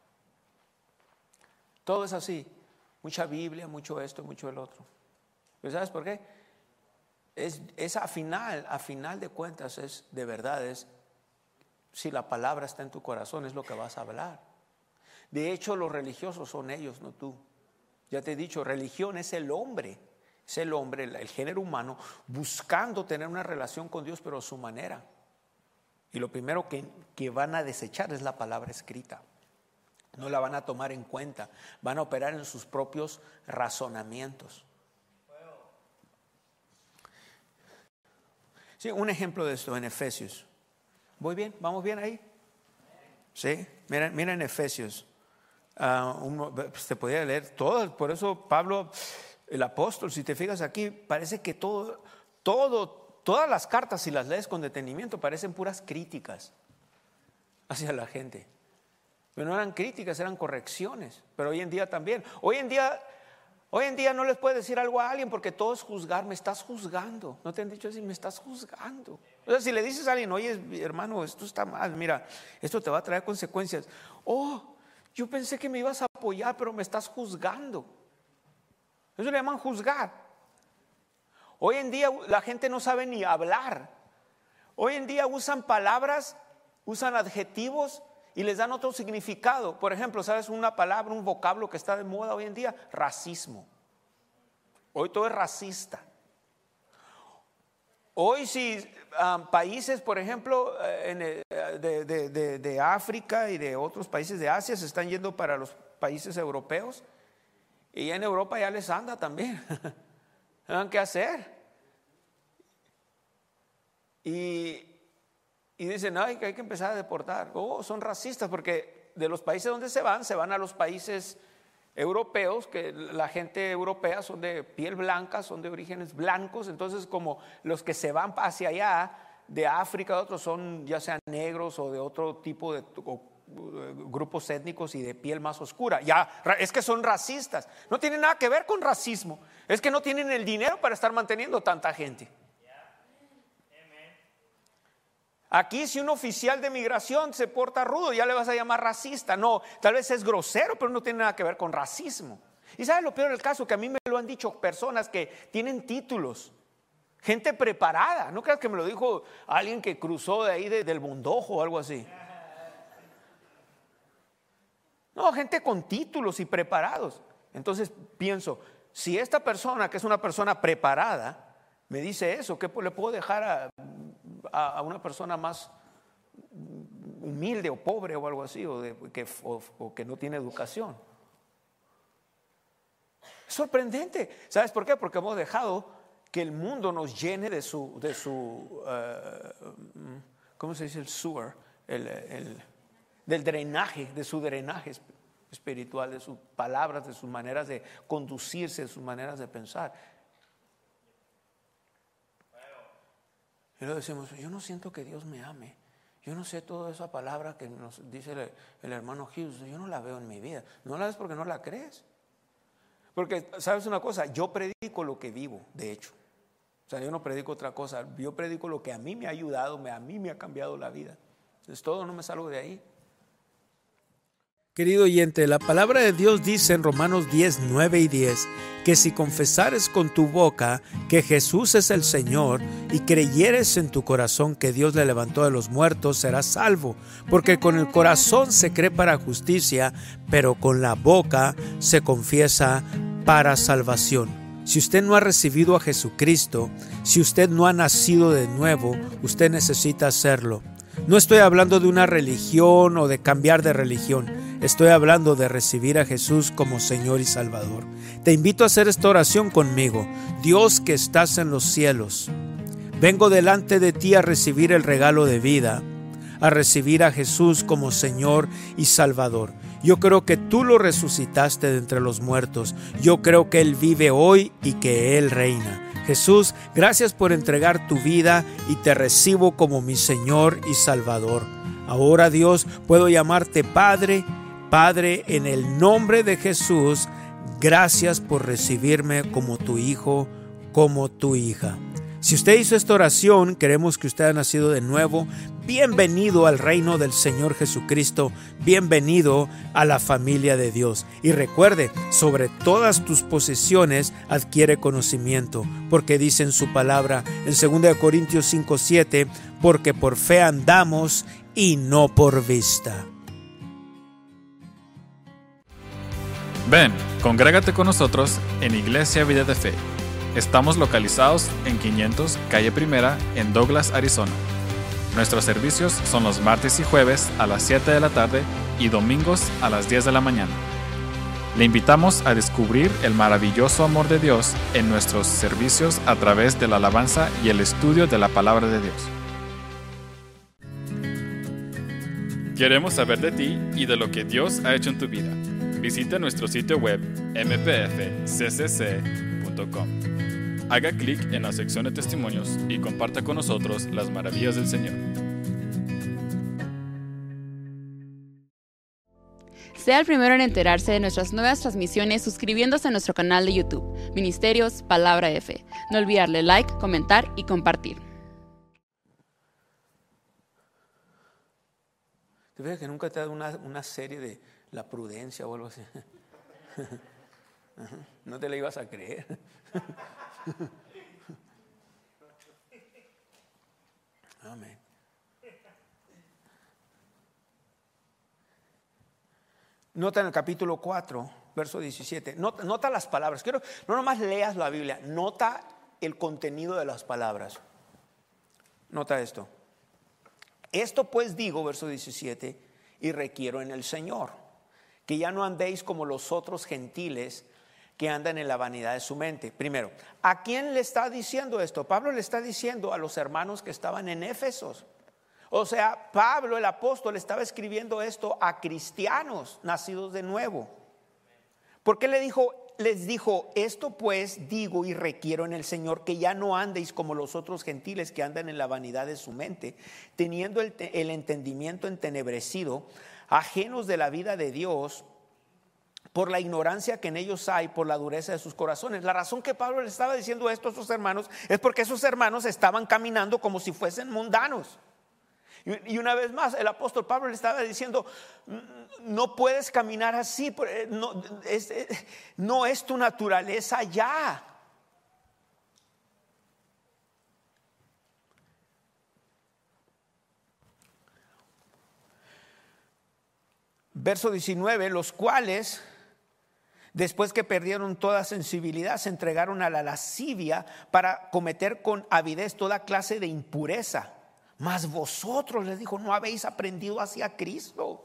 Todo es así. Mucha Biblia, mucho esto, mucho el otro. ¿Pero sabes por qué? Es a final de cuentas, es de verdad, es si la palabra está en tu corazón, es lo que vas a hablar. De hecho, los religiosos son ellos, no tú. Ya te he dicho, religión es el hombre, el género humano, buscando tener una relación con Dios, pero a su manera. Y lo primero que van a desechar es la palabra escrita. No la van a tomar en cuenta, van a operar en sus propios razonamientos. Sí, un ejemplo de esto en Efesios. ¿Voy bien? ¿Vamos bien ahí? Sí, mira en Efesios. Se podía leer todo, por eso Pablo, el apóstol, si te fijas aquí, parece que todas las cartas, si las lees con detenimiento, parecen puras críticas hacia la gente. Pero no eran críticas, eran correcciones. Pero hoy en día también. Hoy en día no les puedes decir algo a alguien porque todo es juzgar. Me estás juzgando. ¿No te han dicho así? Me estás juzgando. O sea, si le dices a alguien, oye, hermano, esto está mal, mira, esto te va a traer consecuencias. Oh, yo pensé que me ibas a apoyar, pero me estás juzgando. Eso le llaman juzgar. Hoy en día la gente no sabe ni hablar. Hoy en día usan palabras, usan adjetivos y les dan otro significado. Por ejemplo, ¿sabes una palabra, un vocablo que está de moda hoy en día? Racismo. Hoy todo es racista. Hoy si países, por ejemplo, de África y de otros países de Asia se están yendo para los países europeos, y ya en Europa ya les anda también. ¿Saben qué hacer? Y dicen, ay, que hay que empezar a deportar. Oh, son racistas porque de los países donde se van a los países europeos, que la gente europea son de piel blanca, son de orígenes blancos. Entonces, como los que se van hacia allá, de África, de otros son ya sean negros o de otro tipo de grupos étnicos y de piel más oscura. Ya, es que son racistas. No tiene nada que ver con racismo. Es que no tienen el dinero para estar manteniendo tanta gente. Aquí si un oficial de migración se porta rudo, ya le vas a llamar racista. No, tal vez es grosero, pero no tiene nada que ver con racismo. Y ¿sabes lo peor del caso? Que a mí me lo han dicho personas que tienen títulos, gente preparada. No creas que me lo dijo alguien que cruzó de ahí del Bondojo o algo así. No, gente con títulos y preparados. Entonces pienso, si esta persona, que es una persona preparada, me dice eso, ¿qué le puedo dejar a una persona más humilde o pobre o algo así, o que no tiene educación? Es sorprendente. ¿Sabes por qué? Porque hemos dejado que el mundo nos llene de su ¿cómo se dice? El sewer, del drenaje, de su drenaje espiritual, de sus palabras, de sus maneras de conducirse, de sus maneras de pensar. Y luego decimos, yo no siento que Dios me ame. Yo no sé toda esa palabra que nos dice el hermano Hughes. Yo no la veo en mi vida. No la ves porque no la crees. Porque, ¿sabes una cosa? Yo predico lo que vivo, de hecho. O sea, yo no predico otra cosa. Yo predico lo que a mí me ha ayudado, a mí me ha cambiado la vida. Entonces todo, no me salgo de ahí. Querido oyente, la palabra de Dios dice en Romanos 10, 9 y 10, que si confesares con tu boca que Jesús es el Señor y creyeres en tu corazón que Dios le levantó de los muertos, serás salvo. Porque con el corazón se cree para justicia, pero con la boca se confiesa para salvación. Si usted no ha recibido a Jesucristo, si usted no ha nacido de nuevo, usted necesita hacerlo. No estoy hablando de una religión o de cambiar de religión. Estoy hablando de recibir a Jesús como Señor y Salvador. Te invito a hacer esta oración conmigo. Dios que estás en los cielos, vengo delante de ti a recibir el regalo de vida, a recibir a Jesús como Señor y Salvador. Yo creo que tú lo resucitaste de entre los muertos. Yo creo que Él vive hoy y que Él reina. Jesús, gracias por entregar tu vida y te recibo como mi Señor y Salvador. Ahora, Dios, puedo llamarte Padre. Padre, en el nombre de Jesús, gracias por recibirme como tu hijo, como tu hija. Si usted hizo esta oración, queremos que usted haya nacido de nuevo. Bienvenido al reino del Señor Jesucristo. Bienvenido a la familia de Dios. Y recuerde, sobre todas tus posesiones adquiere conocimiento, porque dice en su palabra en 2 Corintios 5:7, porque por fe andamos y no por vista. Ven, congrégate con nosotros en Iglesia Vida de Fe. Estamos localizados en 500 Calle Primera en Douglas, Arizona. Nuestros servicios son los martes y jueves a las 7 de la tarde y domingos a las 10 de la mañana. Le invitamos a descubrir el maravilloso amor de Dios en nuestros servicios a través de la alabanza y el estudio de la palabra de Dios. Queremos saber de ti y de lo que Dios ha hecho en tu vida. Visita nuestro sitio web mpfccc.com. Haga clic en la sección de testimonios y comparta con nosotros las maravillas del Señor. Sea el primero en enterarse de nuestras nuevas transmisiones suscribiéndose a nuestro canal de YouTube, Ministerios Palabra de Fe. No olvide darle like, comentar y compartir. ¿Te fijas que nunca te ha dado una serie de la prudencia o algo así? No te la ibas a creer. Amén. Nota en el capítulo 4, verso 17. Nota las palabras. No nomás leas la Biblia, nota el contenido de las palabras. Nota esto. Esto pues digo, verso 17, y requiero en el Señor, que ya no andéis como los otros gentiles que andan en la vanidad de su mente. Primero, ¿a quién le está diciendo esto? Pablo le está diciendo a los hermanos que estaban en Éfesos. O sea, Pablo, el apóstol, estaba escribiendo esto a cristianos nacidos de nuevo. ¿Por qué les dijo, esto pues digo y requiero en el Señor, que ya no andéis como los otros gentiles que andan en la vanidad de su mente, teniendo el entendimiento entenebrecido, ajenos de la vida de Dios, por la ignorancia que en ellos hay, por la dureza de sus corazones? La razón que Pablo le estaba diciendo esto a sus hermanos es porque esos hermanos estaban caminando como si fuesen mundanos. Y una vez más el apóstol Pablo le estaba diciendo, no puedes caminar así, no es tu naturaleza ya. Verso 19, los cuales, después que perdieron toda sensibilidad, se entregaron a la lascivia para cometer con avidez toda clase de impureza. Mas vosotros, les dijo, no habéis aprendido hacia Cristo.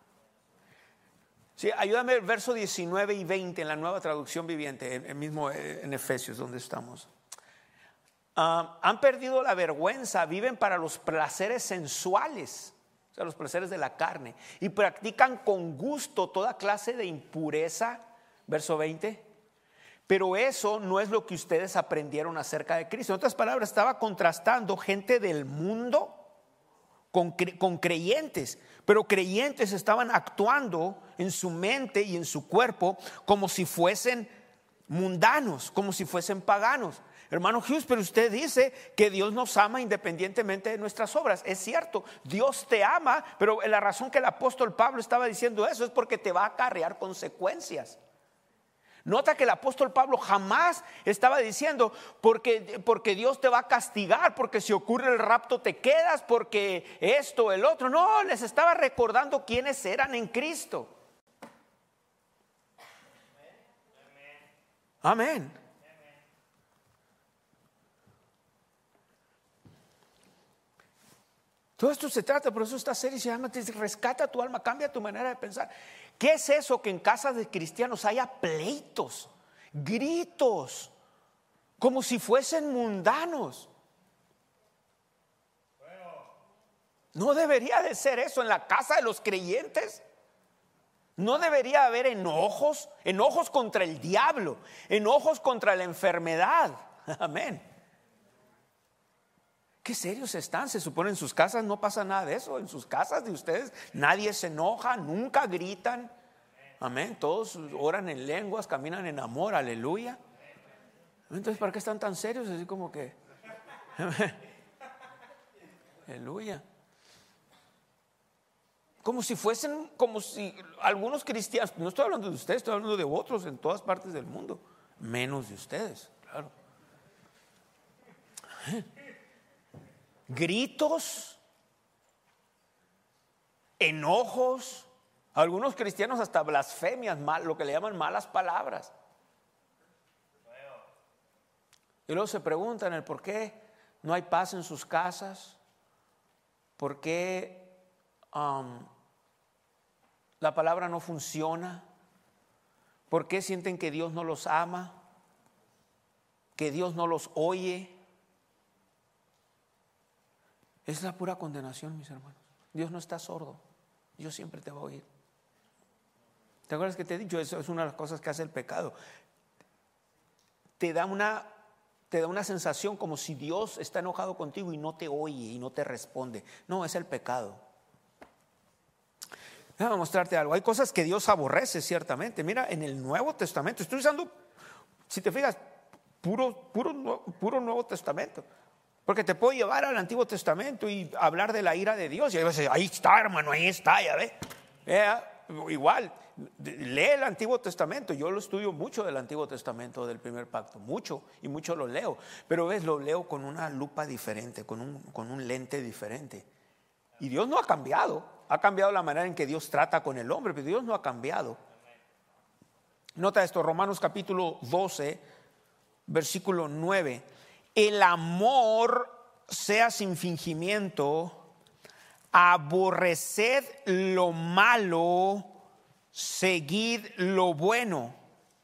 Sí, ayúdame el verso 19 y 20 en la Nueva Traducción Viviente, mismo en Efesios donde estamos. Han perdido la vergüenza, viven para los placeres sensuales, o sea, los placeres de la carne, y practican con gusto toda clase de impureza. Verso 20. Pero eso no es lo que ustedes aprendieron acerca de Cristo. En otras palabras, estaba contrastando gente del mundo con creyentes. Pero creyentes estaban actuando en su mente y en su cuerpo como si fuesen mundanos, como si fuesen paganos. Hermano Hughes, pero usted dice que Dios nos ama independientemente de nuestras obras. Es cierto, Dios te ama, pero la razón que el apóstol Pablo estaba diciendo eso es porque te va a acarrear consecuencias. Nota que el apóstol Pablo jamás estaba diciendo porque Dios te va a castigar, porque si ocurre el rapto te quedas, porque esto, el otro. No, les estaba recordando quiénes eran en Cristo. Amén. Todo esto se trata, por eso esta serie se llama Rescata tu alma, cambia tu manera de pensar. ¿Qué es eso que en casas de cristianos haya pleitos, gritos, como si fuesen mundanos? No debería de ser eso en la casa de los creyentes. No debería haber enojos contra el diablo, enojos contra la enfermedad. Amén. Qué serios están. Se supone en sus casas no pasa nada de eso. En sus casas de ustedes nadie se enoja, nunca gritan. Amén. Todos oran en lenguas, caminan en amor. Aleluya. Entonces, ¿para qué están tan serios? Así como que aleluya. Como si algunos cristianos, no estoy hablando de ustedes, estoy hablando de otros en todas partes del mundo, menos de ustedes, claro. Gritos, enojos, algunos cristianos hasta blasfemias, lo que le llaman malas palabras. Y luego se preguntan el por qué no hay paz en sus casas, por qué la palabra no funciona, por qué sienten que Dios no los ama, que Dios no los oye. Es la pura condenación, mis hermanos. Dios no está sordo, Dios siempre te va a oír. ¿Te acuerdas que te he dicho? Eso es una de las cosas que hace el pecado. Te da una sensación como si Dios está enojado contigo y no te oye y no te responde. No, es el pecado. Déjame mostrarte algo. Hay cosas que Dios aborrece, ciertamente. Mira, en el Nuevo Testamento, estoy usando, si te fijas, puro Nuevo Testamento. Porque te puedo llevar al Antiguo Testamento y hablar de la ira de Dios. Y ahí está, hermano, ahí está, ya ve. Igual, lee el Antiguo Testamento. Yo lo estudio mucho del Antiguo Testamento, del primer pacto, mucho, y mucho lo leo. Pero ves, lo leo con una lupa diferente, con un lente diferente. Y Dios no ha cambiado. Ha cambiado la manera en que Dios trata con el hombre, pero Dios no ha cambiado. Nota esto, Romanos capítulo 12, versículo 9. El amor sea sin fingimiento, aborreced lo malo, seguid lo bueno.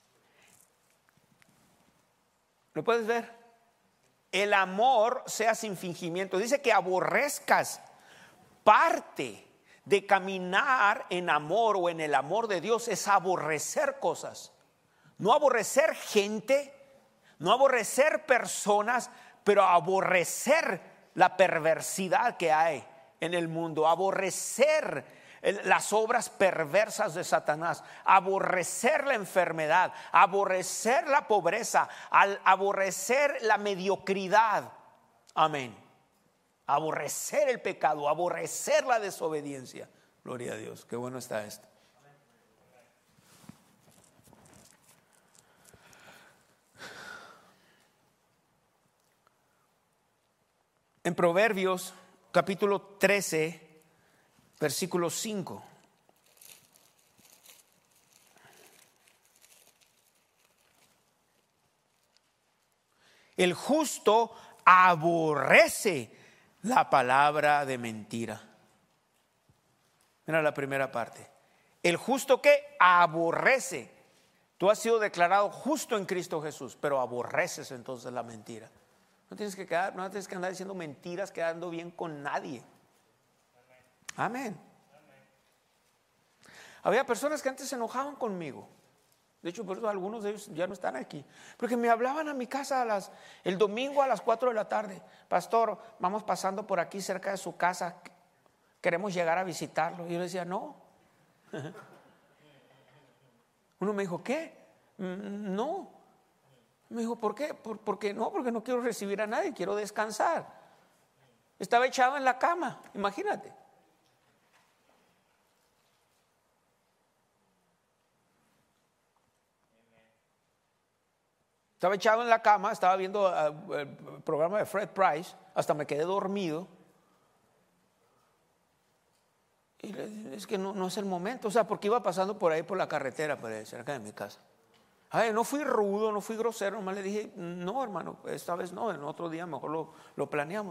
¿Lo puedes ver? El amor sea sin fingimiento. Dice que aborrezcas. Parte de caminar en amor o en el amor de Dios es aborrecer cosas. No aborrecer gente, no aborrecer personas, pero aborrecer la perversidad que hay en el mundo, aborrecer las obras perversas de Satanás, aborrecer la enfermedad, aborrecer la pobreza, aborrecer la mediocridad. Amén. Aborrecer el pecado, aborrecer la desobediencia. Gloria a Dios, qué bueno está esto. En Proverbios capítulo 13, versículo 5. El justo aborrece la palabra de mentira. Mira la primera parte. El justo que aborrece. Tú has sido declarado justo en Cristo Jesús, pero aborreces entonces la mentira. No tienes que andar diciendo mentiras, quedando bien con nadie. Amén. Había personas que antes se enojaban conmigo. De hecho, por eso algunos de ellos ya no están aquí. Porque me hablaban a mi casa el domingo a las 4 de la tarde. Pastor, vamos pasando por aquí cerca de su casa. Queremos llegar a visitarlo. Y yo le decía, no. Uno me dijo, ¿qué? No. Me dijo, ¿por qué? Porque no quiero recibir a nadie, quiero descansar. Estaba echado en la cama, imagínate. Estaba echado en la cama, estaba viendo el programa de Fred Price, hasta me quedé dormido. Y es que no es el momento, o sea, porque iba pasando por ahí por la carretera, cerca de mi casa. Ay, no fui rudo, no fui grosero, nomás le dije, no hermano, esta vez no, en otro día mejor lo planeamos.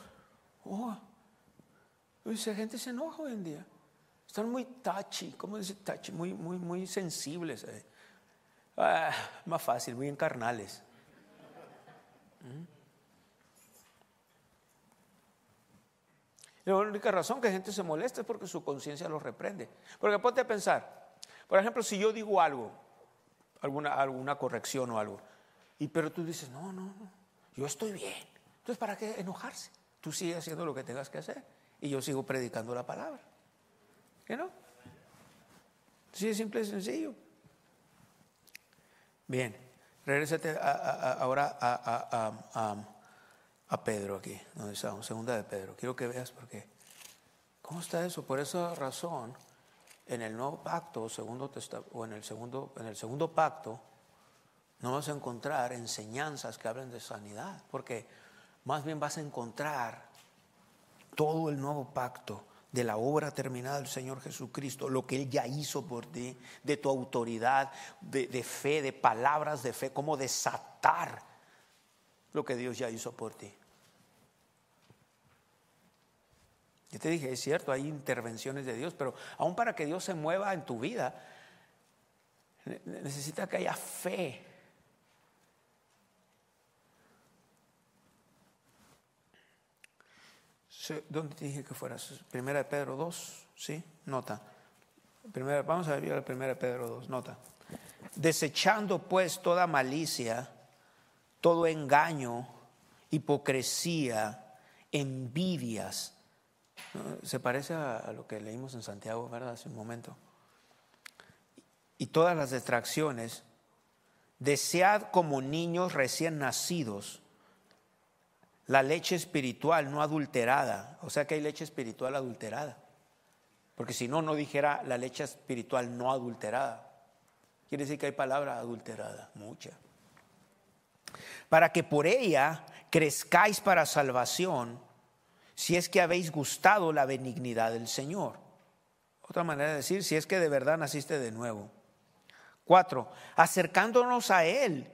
Esa gente se enoja hoy en día. Están muy touchy, ¿cómo dice touchy? Muy sensibles. Más fácil, muy carnales. La única razón que gente se molesta es porque su conciencia los reprende. Porque ponte a pensar, Por ejemplo, si yo digo algo, alguna corrección o algo, pero tú dices, no, yo estoy bien. Entonces, ¿para qué enojarse? Tú sigues haciendo lo que tengas que hacer y yo sigo predicando la palabra. ¿Qué no? Sí, es simple y sencillo. Bien, regrésate ahora a Pedro aquí, donde estamos, segunda de Pedro. Quiero que veas porque, ¿cómo está eso? Por esa razón, en el nuevo pacto, en el segundo pacto, no vas a encontrar enseñanzas que hablen de sanidad, porque más bien vas a encontrar todo el nuevo pacto de la obra terminada del Señor Jesucristo, lo que Él ya hizo por ti, de tu autoridad, de fe, de palabras de fe, cómo desatar lo que Dios ya hizo por ti. Yo te dije, es cierto, hay intervenciones de Dios, pero aún para que Dios se mueva en tu vida, necesita que haya fe. ¿Dónde te dije que fueras? Primera de Pedro 2, ¿sí? Nota. Vamos a ver la primera de Pedro 2, nota. Desechando pues toda malicia, todo engaño, hipocresía, envidias. Se parece a lo que leímos en Santiago, ¿verdad? Hace un momento. Y todas las distracciones, desead como niños recién nacidos la leche espiritual no adulterada. O sea que hay leche espiritual adulterada. Porque si no dijera la leche espiritual no adulterada. Quiere decir que hay palabra adulterada, mucha. Para que por ella crezcáis para salvación, si es que habéis gustado la benignidad del Señor. Otra manera de decir, si es que de verdad naciste de nuevo. 4, acercándoos a Él,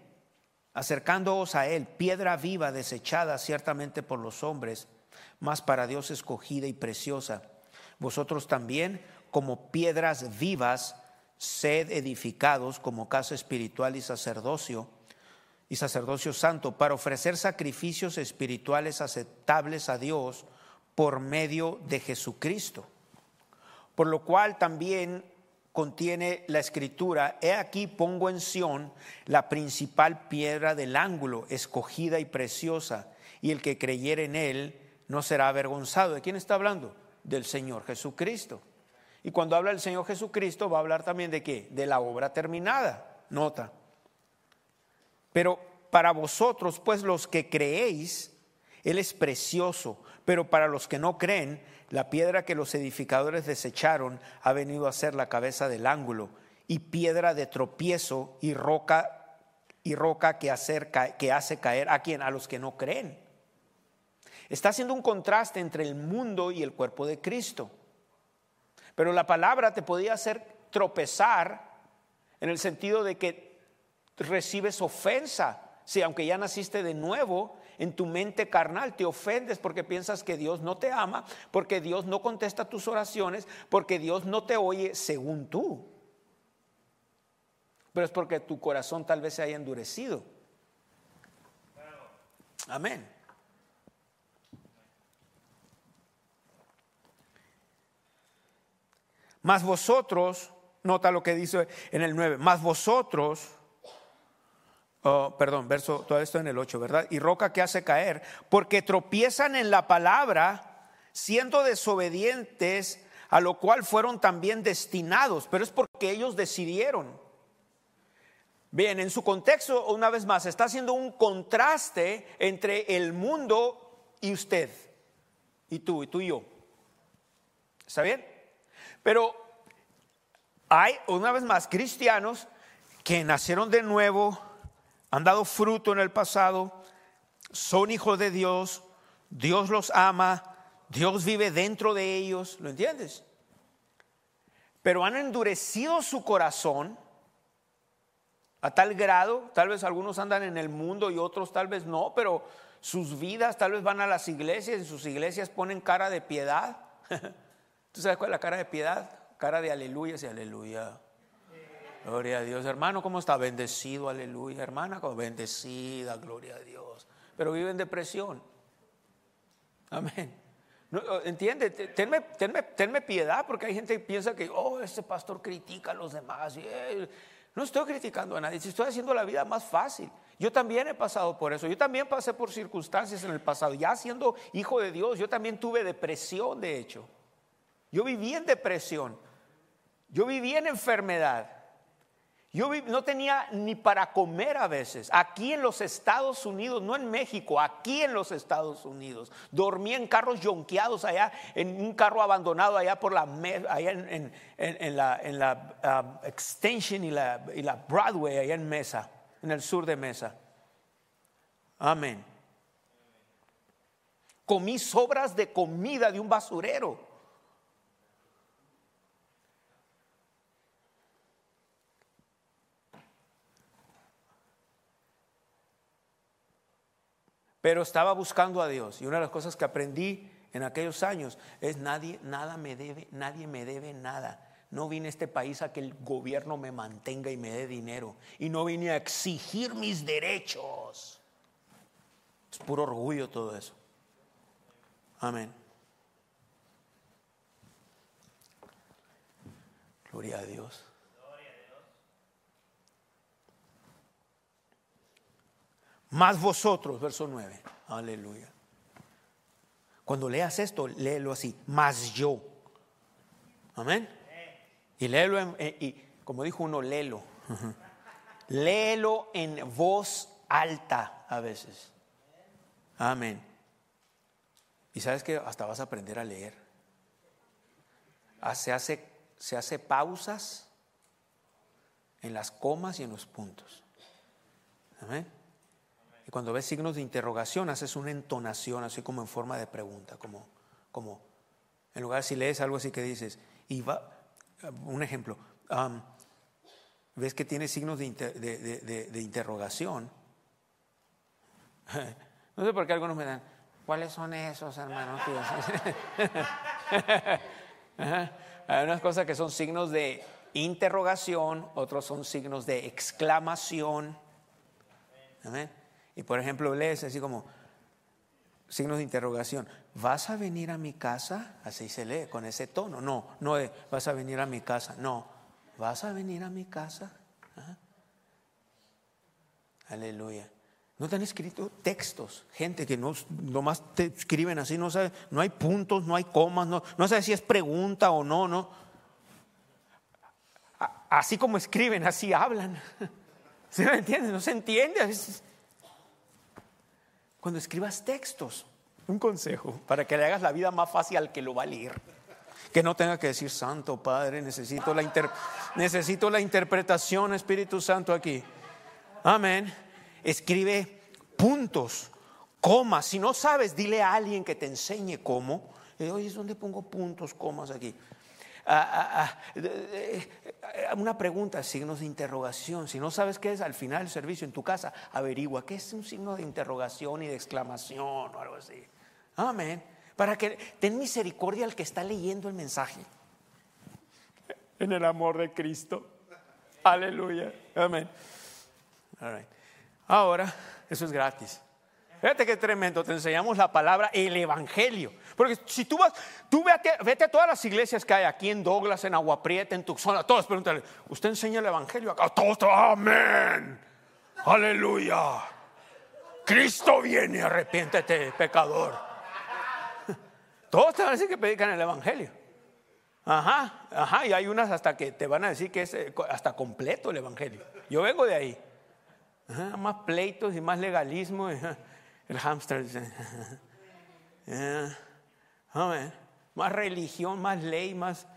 piedra viva desechada ciertamente por los hombres, mas para Dios escogida y preciosa. Vosotros también, como piedras vivas, sed edificados como casa espiritual y sacerdocio santo, para ofrecer sacrificios espirituales aceptables a Dios por medio de Jesucristo. Por lo cual también contiene la escritura: he aquí pongo en Sión la principal piedra del ángulo, escogida y preciosa, y el que creyere en él no será avergonzado. ¿De quién está hablando? Del Señor Jesucristo. Y cuando habla del Señor Jesucristo va a hablar también de ¿qué? De la obra terminada. Nota. Pero para vosotros, pues los que creéis, Él es precioso, pero para los que no creen, la piedra que los edificadores desecharon ha venido a ser la cabeza del ángulo, y piedra de tropiezo y roca que hace caer ¿a quién? A los que no creen. Está haciendo un contraste entre el mundo y el cuerpo de Cristo. Pero la palabra te podía hacer tropezar en el sentido de que recibes ofensa. Si aunque ya naciste de nuevo, en tu mente carnal te ofendes porque piensas que Dios no te ama, porque Dios no contesta tus oraciones, porque Dios no te oye según tú. Pero es porque tu corazón tal vez se haya endurecido. Amén. Mas vosotros, nota lo que dice en el 9, mas vosotros, todo esto en el 8, ¿verdad? Y roca que hace caer, porque tropiezan en la palabra, siendo desobedientes, a lo cual fueron también destinados, pero es porque ellos decidieron. Bien, en su contexto, una vez más, está haciendo un contraste entre el mundo y usted, y tú y yo. ¿Está bien? Pero hay, una vez más, cristianos que nacieron de nuevo, han dado fruto en el pasado, son hijos de Dios, Dios los ama, Dios vive dentro de ellos, ¿lo entiendes? Pero han endurecido su corazón a tal grado, tal vez algunos andan en el mundo y otros tal vez no, pero sus vidas tal vez van a las iglesias y sus iglesias ponen cara de piedad. ¿Tú sabes cuál es la cara de piedad? Cara de aleluya y aleluya. Gloria a Dios. Hermano, ¿cómo está? Bendecido, aleluya. Hermana, bendecida, gloria a Dios. Pero vive en depresión. Amén. No, ¿entiende? Tenme piedad, porque hay gente que piensa que, este pastor critica a los demás. No estoy criticando a nadie, estoy haciendo la vida más fácil. Yo también he pasado por eso, yo también pasé por circunstancias en el pasado. Ya siendo hijo de Dios, yo también tuve depresión, de hecho. Yo viví en depresión, yo viví en enfermedad. No tenía ni para comer a veces. Aquí en los Estados Unidos, no en México, aquí en los Estados Unidos. Dormía en carros yonqueados allá, en un carro abandonado allá por allá en la Extension y la Broadway, allá en Mesa, en el sur de Mesa. Amén. Comí sobras de comida de un basurero. Pero estaba buscando a Dios, y una de las cosas que aprendí en aquellos años es nadie me debe nada. No vine a este país a que el gobierno me mantenga y me dé dinero, y no vine a exigir mis derechos. Es puro orgullo todo eso. Amén. Gloria a Dios. Más vosotros, verso 9. Aleluya. Cuando leas esto, léelo así. Más yo. Amén. Y léelo y como dijo uno, léelo. Léelo en voz alta a veces. Amén. Y sabes que hasta vas a aprender a leer. Se hace pausas en las comas y en los puntos. Amén. Y cuando ves signos de interrogación, haces una entonación así como en forma de pregunta, como en lugar, si lees algo así que dices, un ejemplo, ves que tiene signos de interrogación. No sé por qué algunos me dan, ¿cuáles son esos, hermanos? Hay unas cosas que son signos de interrogación, otros son signos de exclamación. Amén. Y por ejemplo lees así como signos de interrogación. ¿Vas a venir a mi casa? Así se lee con ese tono. No vas a venir a mi casa. No, ¿vas a venir a mi casa? ¿Ah? Aleluya. No te han escrito textos, gente que nomás te escriben así, no sabe, no hay puntos, no hay comas, no sabe si es pregunta o no. Así como escriben, así hablan. ¿Sí me entiendes? No se entiende a veces. Cuando escribas textos, un consejo para que le hagas la vida más fácil al que lo va a leer, que no tenga que decir, Santo Padre, necesito la interpretación, Espíritu Santo aquí. Amén. Escribe puntos, comas. Si no sabes, dile a alguien que te enseñe cómo. Oye, ¿dónde pongo puntos, comas aquí? Una pregunta, signos de interrogación. Si no sabes qué es, al final del servicio en tu casa, averigua qué es un signo de interrogación y de exclamación o algo así. Amén. Para que ten misericordia al que está leyendo el mensaje. En el amor de Cristo. Aleluya. Amén. All right. Ahora, eso es gratis. Fíjate qué tremendo, te enseñamos la palabra, el evangelio. Porque si tú vete a todas las iglesias que hay aquí en Douglas, en Agua Prieta, en Tucson, todos pregúntale, ¿usted enseña el evangelio acá? Todos, amén, aleluya, Cristo viene, arrepiéntete, pecador. Todos te van a decir que predican el evangelio. Ajá, y hay unas hasta que te van a decir que es hasta completo el evangelio. Yo vengo de ahí. Más pleitos y más legalismo. El hámster dice, más religión, más ley, más.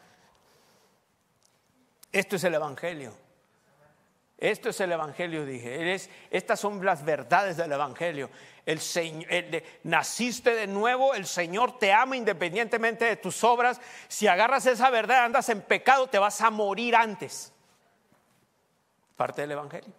Esto es el evangelio. Esto es el evangelio, dije. Estas son las verdades del evangelio. Naciste de nuevo, el Señor te ama independientemente de tus obras. Si agarras esa verdad, andas en pecado, te vas a morir antes. Parte del evangelio.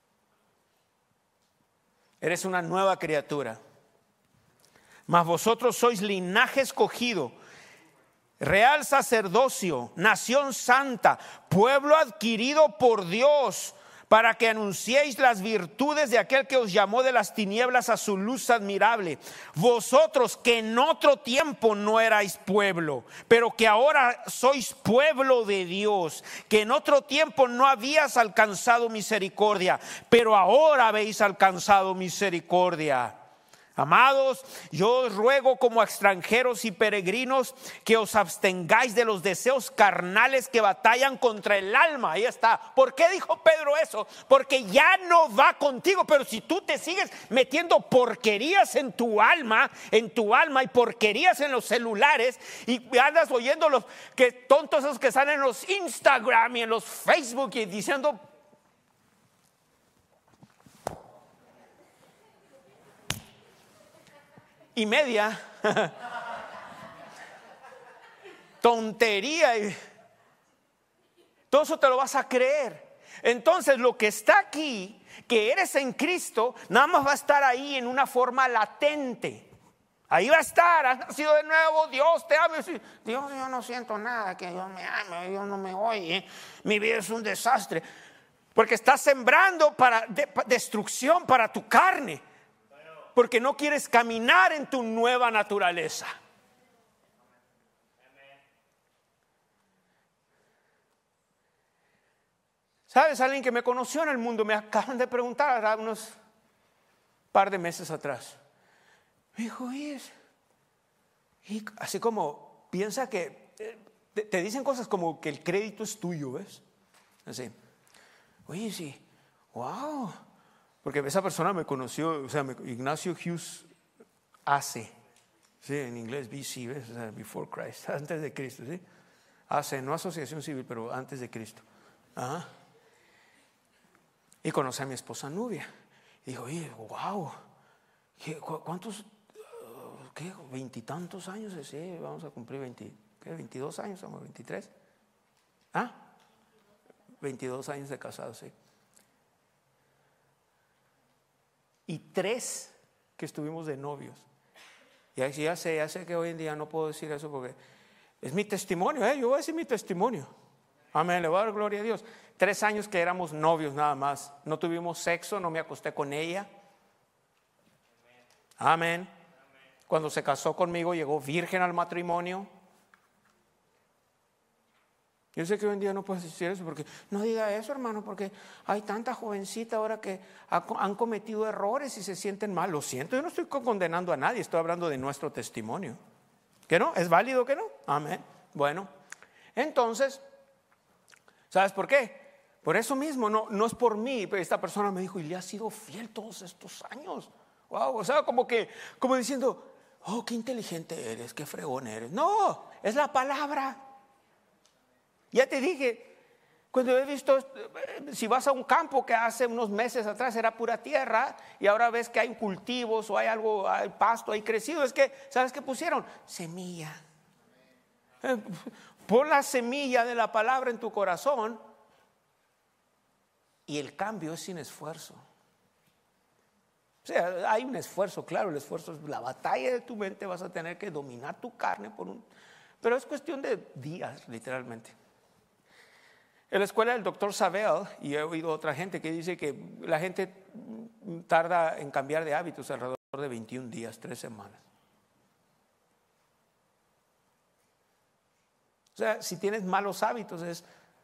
Eres una nueva criatura. Mas vosotros sois linaje escogido, real sacerdocio, nación santa, pueblo adquirido por Dios, para que anunciéis las virtudes de aquel que os llamó de las tinieblas a su luz admirable. Vosotros que en otro tiempo no erais pueblo, pero que ahora sois pueblo de Dios, que en otro tiempo no habías alcanzado misericordia, pero ahora habéis alcanzado misericordia. Amados, yo os ruego como extranjeros y peregrinos que os abstengáis de los deseos carnales que batallan contra el alma. Ahí está. ¿Por qué dijo Pedro eso? Porque ya no va contigo, pero si tú te sigues metiendo porquerías en tu alma y porquerías en los celulares y andas oyendo los que tontos esos que salen en los Instagram y en los Facebook y diciendo y media tontería y todo eso te lo vas a creer. Entonces lo que está aquí, que eres en Cristo, nada más va a estar ahí en una forma latente. Ahí va a estar, has nacido de nuevo, Dios te ama. Dios, yo no siento nada, que Dios me ame, Dios no me oye, mi vida es un desastre. Porque estás sembrando para destrucción para tu carne. Porque no quieres caminar en tu nueva naturaleza. ¿Sabes? Alguien que me conoció en el mundo me acaban de preguntar hace unos par de meses atrás. Me dijo, y así como piensa que te dicen cosas como que el crédito es tuyo, ¿ves? Así. Oye, sí, wow. Porque esa persona me conoció, o sea, Ignacio Hughes hace, ¿sí? En inglés BC, ¿ves? O sea, before Christ, antes de Cristo, ¿sí? Hace, no asociación civil, pero antes de Cristo. Ajá. Y conocí a mi esposa Nubia. Y dijo, oye, wow, ¿cuántos, qué, 20 y tantos años? Sí, vamos a cumplir 22 años, somos 23. 22 años de casados, sí. Y 3 que estuvimos de novios. Ya sé que hoy en día no puedo decir eso porque es mi testimonio, yo voy a decir mi testimonio. Amén, le voy a dar gloria a Dios. 3 años que éramos novios nada más. No tuvimos sexo, no me acosté con ella. Amén. Cuando se casó conmigo llegó virgen al matrimonio. Yo sé que hoy en día no puedes decir eso, porque no diga eso, hermano, porque hay tanta jovencita ahora que han cometido errores y se sienten mal. Lo siento, yo no estoy condenando a nadie, estoy hablando de nuestro testimonio. ¿Que no? ¿Es válido que no? Amén. Bueno, entonces, ¿sabes por qué? Por eso mismo, no es por mí, pero esta persona me dijo, y le ha sido fiel todos estos años. Wow, o sea, como diciendo, oh, qué inteligente eres, qué fregón eres. No, es la palabra. Ya te dije, cuando he visto, si vas a un campo que hace unos meses atrás era pura tierra y ahora ves que hay cultivos o hay algo, hay pasto, hay crecido, es que, ¿sabes qué pusieron? Semilla. Pon la semilla de la palabra en tu corazón y el cambio es sin esfuerzo. O sea, hay un esfuerzo, claro, el esfuerzo es la batalla de tu mente, vas a tener que dominar tu carne pero es cuestión de días, literalmente. En la escuela del doctor Sabel, y he oído otra gente que dice que la gente tarda en cambiar de hábitos alrededor de 21 días, 3 semanas. O sea, si tienes malos hábitos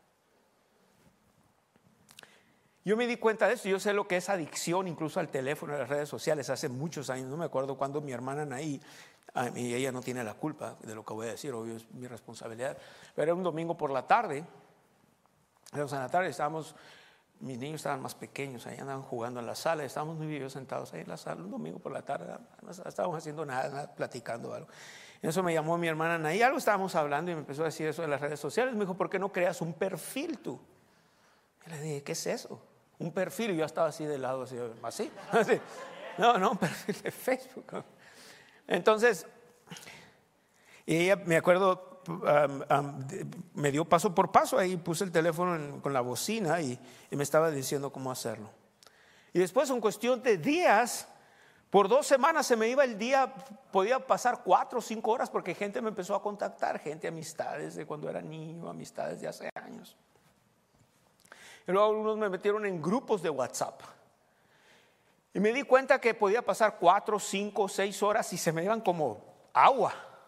Yo me di cuenta de eso, yo sé lo que es adicción incluso al teléfono, a las redes sociales, hace muchos años, no me acuerdo cuando mi hermana Naí, y ella no tiene la culpa de lo que voy a decir, obvio es mi responsabilidad, pero era un domingo por la tarde. En la tarde mis niños estaban más pequeños, ahí andaban jugando en la sala, estábamos muy vivos sentados ahí en la sala, un domingo por la tarde, no estábamos haciendo nada, platicando algo. En eso me llamó mi hermana Naí, algo estábamos hablando y me empezó a decir eso de las redes sociales. Me dijo, ¿por qué no creas un perfil tú? Y le dije, ¿qué es eso? Un perfil, y yo estaba así de lado, así. No, un perfil de Facebook. Entonces, y ella, me acuerdo, me dio paso por paso, ahí puse el teléfono con la bocina y me estaba diciendo cómo hacerlo. Y después, en cuestión de días, por 2 semanas se me iba el día, podía pasar 4 o 5 horas porque gente me empezó a contactar, amistades de cuando era niño, amistades de hace años. Y luego algunos me metieron en grupos de WhatsApp. Y me di cuenta que podía pasar 4, 5, 6 horas y se me iban como agua.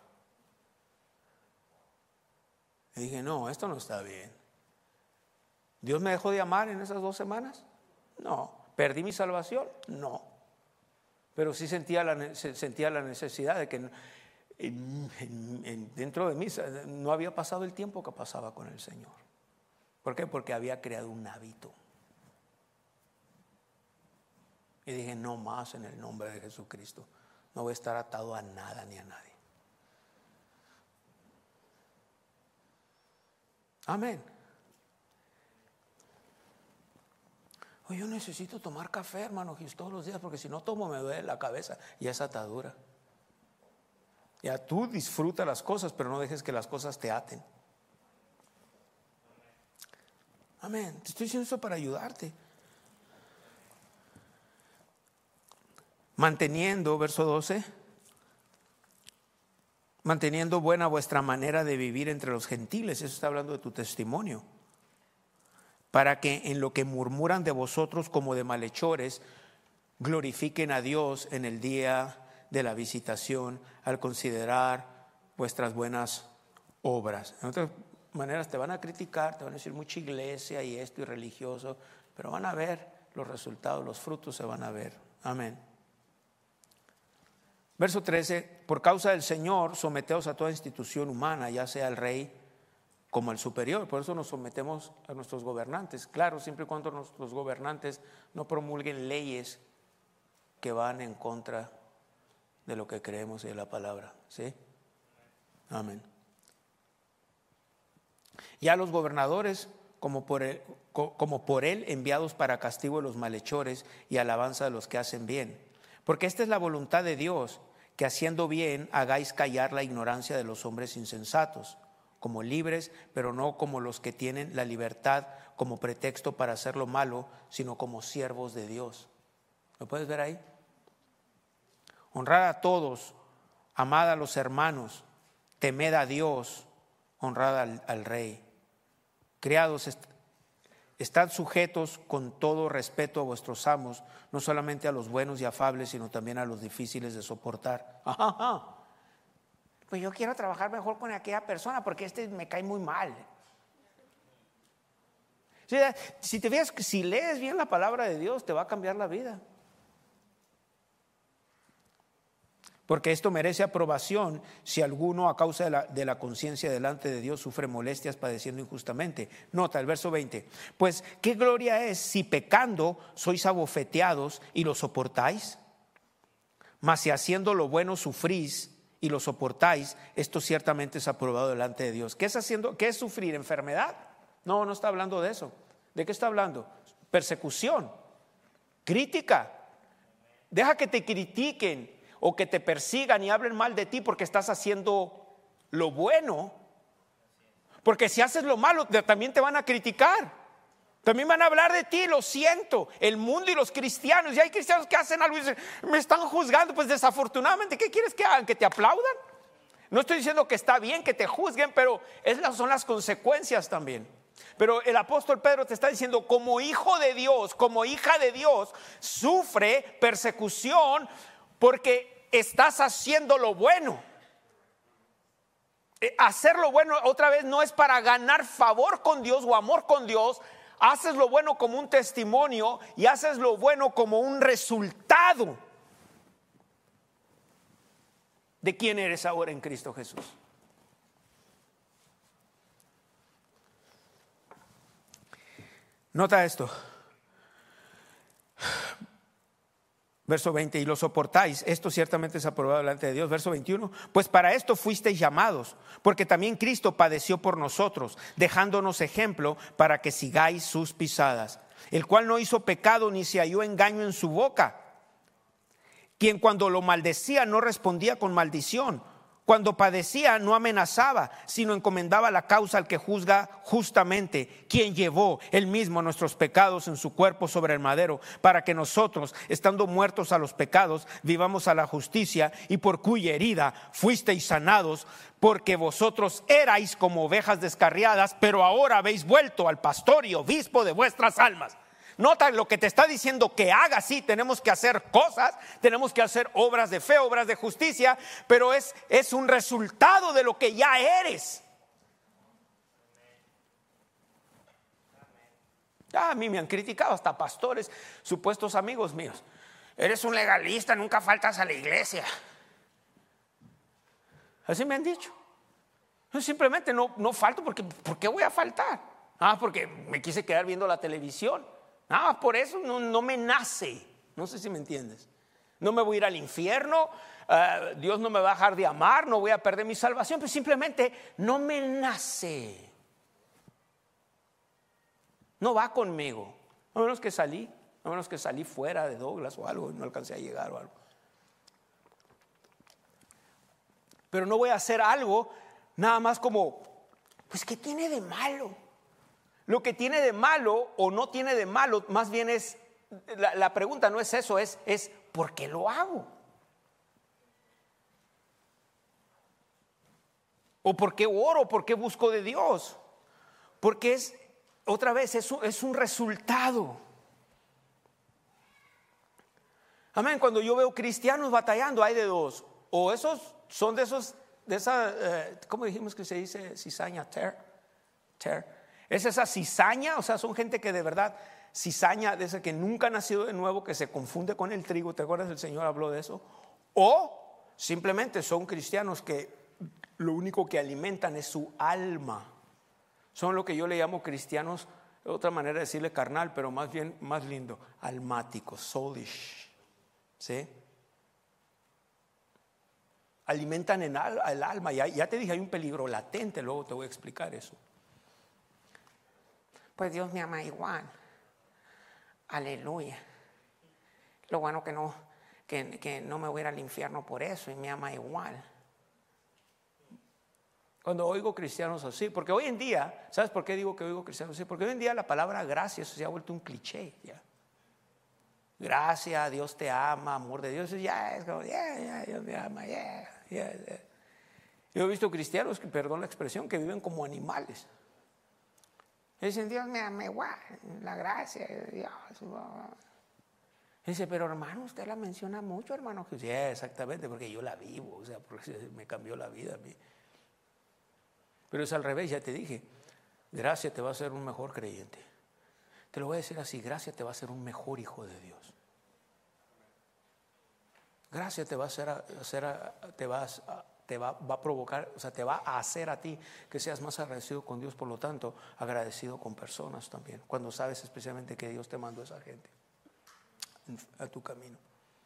Y dije, no, esto no está bien. ¿Dios me dejó de amar en esas 2 semanas? No. ¿Perdí mi salvación? No. Pero sí sentía la necesidad de que dentro de mí no había pasado el tiempo que pasaba con el Señor. ¿Por qué? Porque había creado un hábito. Y dije, no más en el nombre de Jesucristo. No voy a estar atado a nada ni a nadie. Amén. Oye, yo necesito tomar café, hermano, todos los días, porque si no tomo me duele la cabeza y esa atadura. Ya tú disfruta las cosas, pero no dejes que las cosas te aten. Amén. Te estoy diciendo eso para ayudarte. Manteniendo, verso 12, manteniendo buena vuestra manera de vivir entre los gentiles. Eso está hablando de tu testimonio. Para que en lo que murmuran de vosotros como de malhechores, glorifiquen a Dios en el día de la visitación al considerar vuestras buenas obras. En otras maneras te van a criticar, te van a decir mucha iglesia y esto y religioso, pero van a ver los resultados, los frutos se van a ver. Amén. Verso 13, por causa del Señor someteos a toda institución humana, ya sea el rey como el superior. Por eso nos sometemos a nuestros gobernantes. Claro, siempre y cuando los gobernantes no promulguen leyes que van en contra de lo que creemos y de la palabra. ¿Sí? Amén. Ya los gobernadores, como por él enviados para castigo de los malhechores y alabanza de los que hacen bien. Porque esta es la voluntad de Dios, que haciendo bien hagáis callar la ignorancia de los hombres insensatos, como libres, pero no como los que tienen la libertad como pretexto para hacer lo malo, sino como siervos de Dios. ¿Lo puedes ver ahí? Honrad a todos, amad a los hermanos, temed a Dios, honrad al rey. Criados, estad sujetos con todo respeto a vuestros amos, no solamente a los buenos y afables, sino también a los difíciles de soportar. Pues yo quiero trabajar mejor con aquella persona porque me cae muy mal. Si te fijas, si lees bien la palabra de Dios, te va a cambiar la vida. Porque esto merece aprobación si alguno a causa de la conciencia delante de Dios sufre molestias padeciendo injustamente. Nota el verso 20. Pues qué gloria es si pecando sois abofeteados y lo soportáis. Mas si haciendo lo bueno sufrís y lo soportáis, esto ciertamente es aprobado delante de Dios. ¿Qué es sufrir? ¿Enfermedad? No, no está hablando de eso. ¿De qué está hablando? Persecución, crítica. Deja que te critiquen o que te persigan y hablen mal de ti porque estás haciendo lo bueno. Porque si haces lo malo también te van a criticar, también van a hablar de ti. Lo siento, el mundo y los cristianos, y hay cristianos que hacen algo y dicen, me están juzgando. Pues desafortunadamente, ¿qué quieres que hagan? ¿Que te aplaudan? No estoy diciendo que está bien que te juzguen, pero esas son las consecuencias también. Pero el apóstol Pedro te está diciendo, como hijo de Dios, como hija de Dios, sufre persecución porque estás haciendo lo bueno. Hacer lo bueno otra vez no es para ganar favor con Dios o amor con Dios. Haces lo bueno como un testimonio y haces lo bueno como un resultado de quién eres ahora en Cristo Jesús. Nota esto. Verso 20, y lo soportáis, esto ciertamente es aprobado delante de Dios. Verso 21, pues para esto fuisteis llamados, porque también Cristo padeció por nosotros, dejándonos ejemplo para que sigáis sus pisadas, el cual no hizo pecado ni se halló engaño en su boca, quien cuando lo maldecía no respondía con maldición, Cuando padecía no amenazaba, sino encomendaba la causa al que juzga justamente, quien llevó él mismo nuestros pecados en su cuerpo sobre el madero, para que nosotros, estando muertos a los pecados, vivamos a la justicia, y por cuya herida fuisteis sanados, porque vosotros erais como ovejas descarriadas, pero ahora habéis vuelto al pastor y obispo de vuestras almas. Nota lo que te está diciendo que hagas. Sí, tenemos que hacer cosas, tenemos que hacer obras de fe, obras de justicia, pero es un resultado de lo que ya eres. A mí me han criticado hasta pastores, supuestos amigos míos. Eres un legalista, nunca faltas a la iglesia. Así me han dicho. Yo simplemente no falto porque ¿por qué voy a faltar? Porque me quise quedar viendo la televisión. Por eso no me nace. No sé si me entiendes. No me voy a ir al infierno. Dios no me va a dejar de amar. No voy a perder mi salvación. Pero simplemente no me nace. No va conmigo. A menos que salí fuera de Douglas o algo y no alcancé a llegar o algo. Pero no voy a hacer algo nada más como, pues ¿qué tiene de malo? Lo que tiene de malo o no tiene de malo, más bien es, la pregunta no es eso, es ¿por qué lo hago? ¿O por qué oro? ¿Por qué busco de Dios? Porque es un resultado. Amén. Cuando yo veo cristianos batallando, hay de dos. O esos son de esa, ¿cómo dijimos que se dice? Cizaña, tear. Es esa cizaña, o sea, son gente que de verdad, cizaña, de esa que nunca ha nacido de nuevo, que se confunde con el trigo. ¿Te acuerdas? El Señor habló de eso. O simplemente son cristianos que lo único que alimentan es su alma. Son lo que yo le llamo cristianos, otra manera de decirle carnal, pero más bien, más lindo, almáticos, soulish. ¿Sí? Alimentan el alma. Ya te dije, hay un peligro latente, luego te voy a explicar eso. Pues Dios me ama igual. Aleluya. Lo bueno que no me voy a ir al infierno por eso, y me ama igual. Cuando oigo cristianos así, porque hoy en día, ¿sabes por qué digo que oigo cristianos así? Porque hoy en día la palabra gracias se ha vuelto un cliché ya. Gracias, Dios te ama, amor de Dios, ya es como, Dios me ama, Yo he visto cristianos, que, perdón la expresión, que viven como animales. Dicen, Dios me ama igual, la gracia de Dios. Dice, pero hermano, usted la menciona mucho, hermano. Sí, exactamente, porque yo la vivo, o sea, porque me cambió la vida a mí. Pero es al revés, ya te dije, gracia te va a hacer un mejor creyente. Te lo voy a decir así, gracia te va a hacer un mejor hijo de Dios. Gracia te va a provocar, o sea, te va a hacer a ti que seas más agradecido con Dios, por lo tanto, agradecido con personas también, cuando sabes especialmente que Dios te mandó a esa gente a tu camino.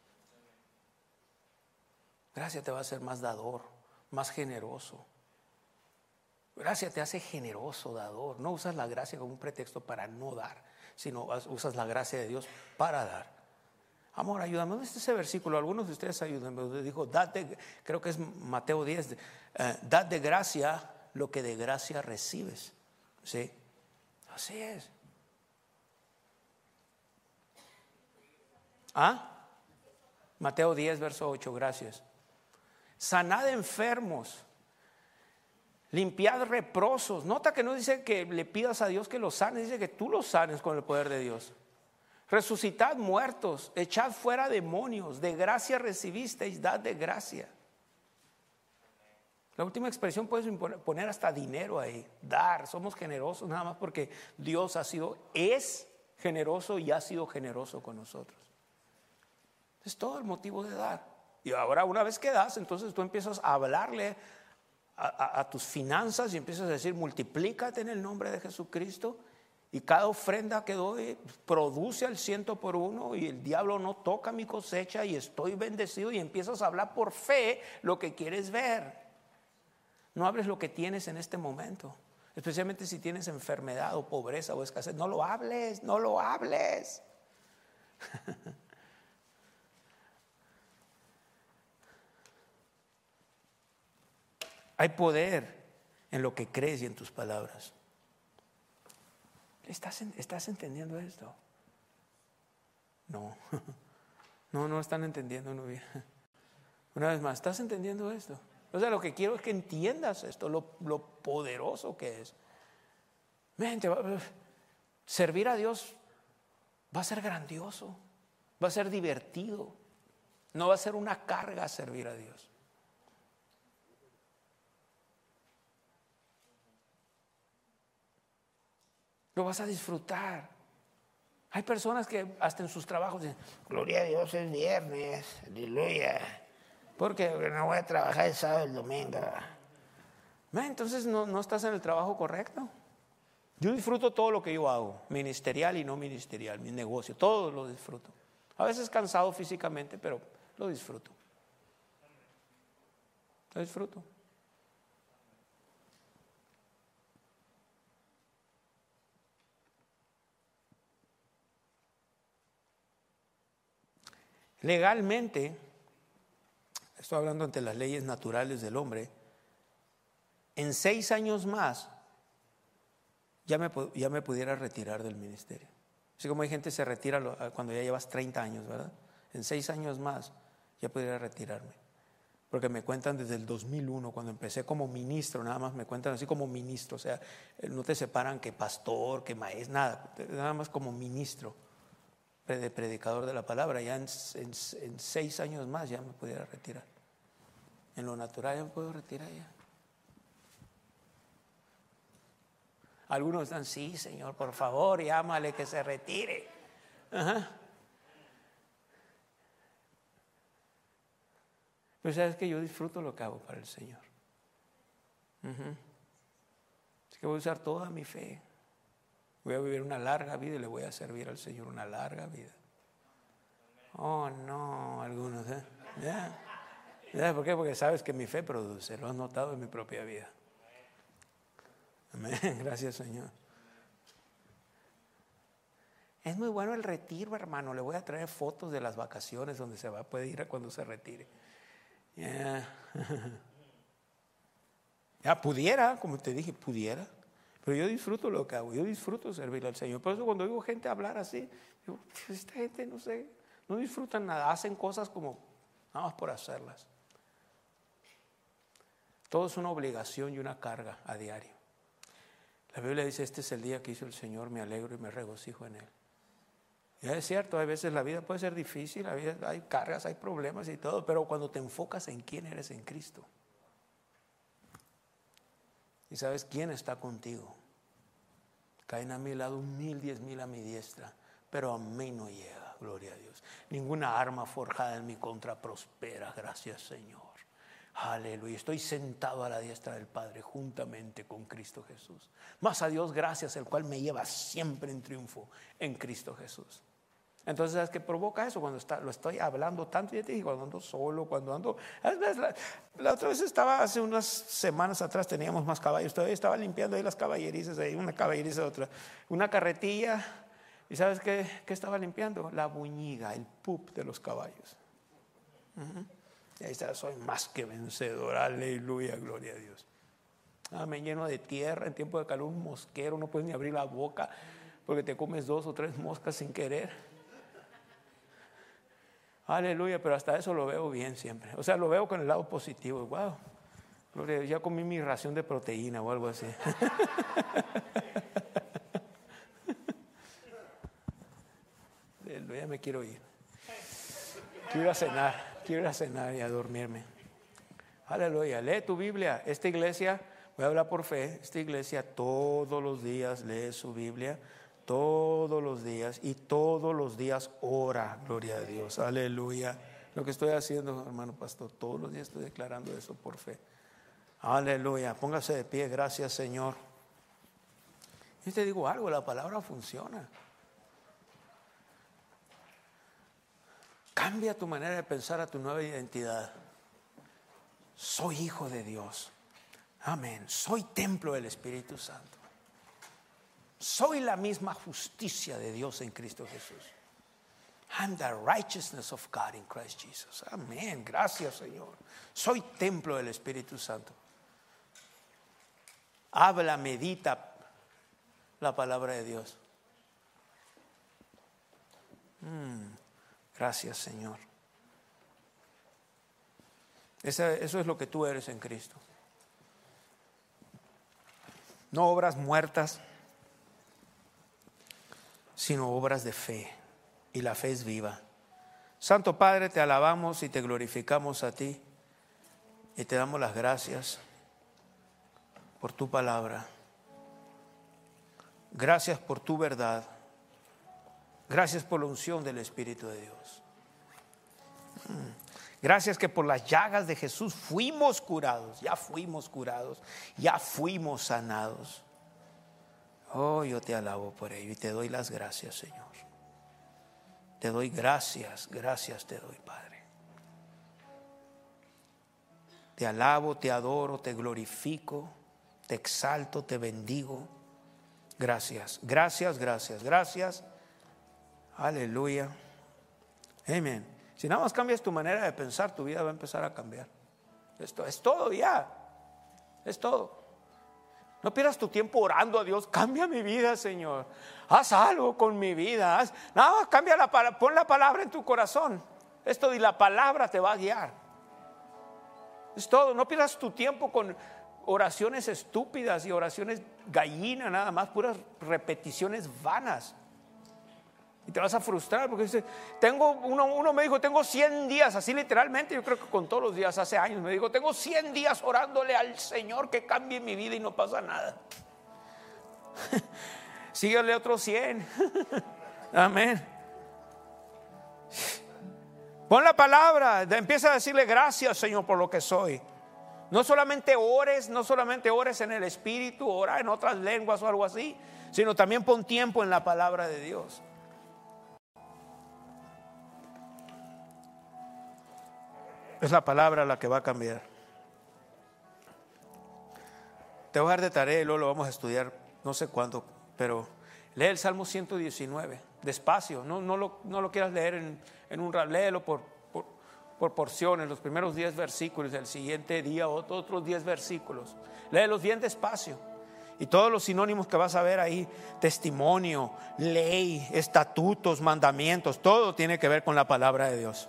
Gracia te va a hacer más dador, más generoso. Gracia te hace generoso, dador. No usas la gracia como un pretexto para no dar, sino usas la gracia de Dios para dar. Amor, ayúdame. ¿Dónde está ese versículo? Algunos de ustedes ayúdenme. Dijo, creo que es Mateo 10, dad de gracia lo que de gracia recibes. ¿Sí? Así es. Mateo 10, verso 8, gracias. Sanad enfermos, limpiad leprosos. Nota que no dice que le pidas a Dios que los sane, dice que tú los sanes con el poder de Dios. Resucitad muertos, echad fuera demonios, de gracia recibisteis, dad de gracia. La última expresión puedes poner hasta dinero ahí, dar. Somos generosos nada más porque Dios es generoso y ha sido generoso con nosotros. Es todo el motivo de dar. Y ahora, una vez que das, entonces tú empiezas a hablarle a tus finanzas y empiezas a decir, multiplícate en el nombre de Jesucristo. Y cada ofrenda que doy produce al 100 y el diablo no toca mi cosecha y estoy bendecido, y empiezas a hablar por fe lo que quieres ver. No hables lo que tienes en este momento, especialmente si tienes enfermedad o pobreza o escasez. No lo hables, no lo hables. Hay poder en lo que crees y en tus palabras. ¿Estás entendiendo esto? No. No están entendiendo, novia. Una vez más, ¿estás entendiendo esto? O sea, lo que quiero es que entiendas esto, lo poderoso que es. Servir a Dios va a ser grandioso, va a ser divertido. No va a ser una carga servir a Dios. Lo vas a disfrutar. Hay personas que hasta en sus trabajos dicen, gloria a Dios, es viernes, aleluya, porque no voy a trabajar el sábado y el domingo. Entonces no estás en el trabajo correcto. Yo disfruto todo lo que yo hago, ministerial y no ministerial, mi negocio, todo lo disfruto. A veces cansado físicamente, pero lo disfruto. Lo disfruto. Legalmente, estoy hablando ante las leyes naturales del hombre, en 6 años más ya me pudiera retirar del ministerio. Así como hay gente que se retira cuando ya llevas 30 años, ¿verdad? En 6 años más ya pudiera retirarme. Porque me cuentan desde el 2001, cuando empecé como ministro, nada más me cuentan así como ministro. O sea, no te separan que pastor, que maestro, nada más como ministro, predicador de la palabra. Ya en 6 años más ya me pudiera retirar. En lo natural ya me puedo retirar ya. Algunos están, sí, Señor, por favor, llámale que se retire. Ajá. Pero sabes que yo disfruto lo que hago para el Señor. Así que voy a usar toda mi fe. Voy a vivir una larga vida y le voy a servir al Señor una larga vida. Oh, no, algunos, ¿Ya? ¿Por qué? Porque sabes que mi fe produce, lo has notado en mi propia vida. Amén, gracias Señor. Es muy bueno el retiro, hermano. Le voy a traer fotos de las vacaciones donde se va a poder ir cuando se retire. Ya pudiera, como te dije, pudiera. Pero yo disfruto lo que hago, yo disfruto servir al Señor. Por eso cuando oigo gente hablar así, digo, esta gente no disfrutan nada, hacen cosas como nada más por hacerlas. Todo es una obligación y una carga a diario. La Biblia dice, este es el día que hizo el Señor, me alegro y me regocijo en él. Y es cierto, a veces la vida puede ser difícil, hay cargas, hay problemas y todo, pero cuando te enfocas en quién eres en Cristo y sabes quién está contigo, caen a mi lado 1,000, 10,000 a mi diestra, pero a mí no llega, gloria a Dios. Ninguna arma forjada en mi contra prospera, gracias Señor. Aleluya, estoy sentado a la diestra del Padre juntamente con Cristo Jesús. Más a Dios gracias, el cual me lleva siempre en triunfo en Cristo Jesús. Entonces, ¿sabes qué provoca eso? Cuando lo estoy hablando tanto, ya te dije, cuando ando solo, cuando ando... La otra vez hace unas semanas atrás, teníamos más caballos, todavía estaba limpiando ahí las caballerizas, ahí una caballeriza, otra, una carretilla, y ¿sabes qué estaba limpiando? La buñiga, el pup de los caballos. Y ahí está, soy más que vencedor, aleluya, gloria a Dios. Me lleno de tierra, en tiempo de calor un mosquero, no puedes ni abrir la boca porque te comes 2 o 3 moscas sin querer. Aleluya, pero hasta eso lo veo bien siempre. O sea, lo veo con el lado positivo. Wow, gloria a Dios, ya comí mi ración de proteína o algo así. Aleluya, me quiero ir. Quiero ir a cenar y a dormirme. Aleluya, lee tu Biblia. Esta iglesia, voy a hablar por fe, esta iglesia todos los días lee su Biblia, todos los días, y todos los días ora, gloria a Dios, aleluya. Lo que estoy haciendo, hermano pastor, todos los días estoy declarando eso por fe. Aleluya, póngase de pie, gracias Señor. Y te digo algo, la palabra funciona. Cambia tu manera de pensar a tu nueva identidad. Soy hijo de Dios. Amén. Soy templo del Espíritu Santo. Soy la misma justicia de Dios en Cristo Jesús. I'm the righteousness of God in Christ Jesus. Amén. Gracias, Señor. Soy templo del Espíritu Santo. Habla, medita la palabra de Dios. Gracias, Señor. Eso es lo que tú eres en Cristo. No obras muertas, sino obras de fe. Y la fe es viva. Santo Padre, te alabamos y te glorificamos a ti. Y te damos las gracias por tu palabra. Gracias por tu verdad. Gracias por la unción del Espíritu de Dios. Gracias que por las llagas de Jesús fuimos curados. Ya fuimos curados. Ya fuimos sanados. Oh, yo te alabo por ello y te doy las gracias, Señor. Te doy gracias, gracias te doy, Padre. Te alabo, te adoro, te glorifico, te exalto, te bendigo. Gracias, gracias, gracias, gracias. Aleluya. Amén. Si nada más cambias tu manera de pensar, tu vida va a empezar a cambiar. Esto es todo ya. Es todo. No pierdas tu tiempo orando a Dios. Cambia mi vida, Señor. Haz algo con mi vida. No, cambia pon la palabra en tu corazón. Esto y la palabra te va a guiar. Es todo. No pierdas tu tiempo con oraciones estúpidas y oraciones gallina, nada más, puras repeticiones vanas. Y te vas a frustrar porque dice, uno me dijo, tengo 100 días, así literalmente, yo creo que con todos los días, hace años, me dijo, tengo 100 días orándole al Señor que cambie mi vida y no pasa nada. Síguele otros 100. Amén. Pon la palabra, empieza a decirle gracias, Señor, por lo que soy. No solamente ores en el Espíritu, ora en otras lenguas o algo así, sino también pon tiempo en la palabra de Dios. Es la palabra la que va a cambiar. Te voy a dar de tarea y luego lo vamos a estudiar, no sé cuándo, pero lee el Salmo 119, despacio, no lo quieras leer en un rato, léelo por porciones, los primeros 10 versículos, el siguiente día otros 10 versículos. Léelos bien despacio. Y todos los sinónimos que vas a ver ahí, testimonio, ley, estatutos, mandamientos, todo tiene que ver con la palabra de Dios.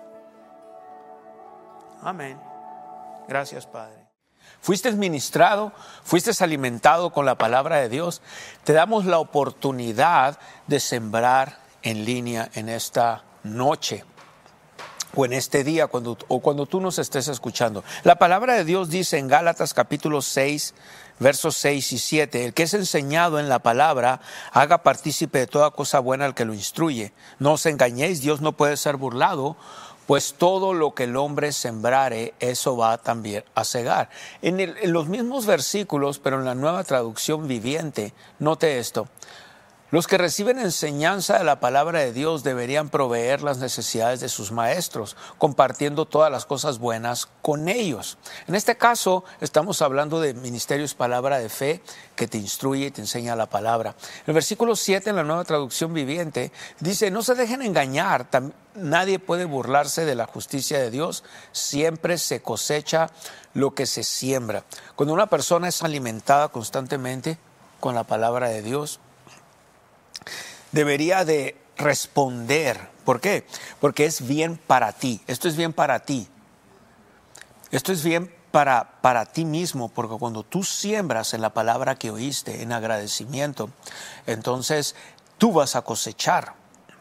Amén. Gracias, Padre. Fuiste ministrado, fuiste alimentado con la palabra de Dios. Te damos la oportunidad de sembrar en línea en esta noche o en este día cuando tú nos estés escuchando. La palabra de Dios dice en Gálatas capítulo 6, versos 6 y 7, el que es enseñado en la palabra, haga partícipe de toda cosa buena al que lo instruye. No os engañéis, Dios no puede ser burlado, pues todo lo que el hombre sembrare, eso va también a segar. En los mismos versículos, pero en la Nueva Traducción Viviente, note esto. Los que reciben enseñanza de la palabra de Dios deberían proveer las necesidades de sus maestros, compartiendo todas las cosas buenas con ellos. En este caso, estamos hablando de ministerios palabra de fe que te instruye y te enseña la palabra. El versículo 7 en la Nueva Traducción Viviente dice, no se dejen engañar, nadie puede burlarse de la justicia de Dios, siempre se cosecha lo que se siembra. Cuando una persona es alimentada constantemente con la palabra de Dios, debería de responder. ¿Por qué? Porque es bien para ti. Esto es bien para ti. Esto es bien para ti mismo, porque cuando tú siembras en la palabra que oíste, en agradecimiento, entonces tú vas a cosechar.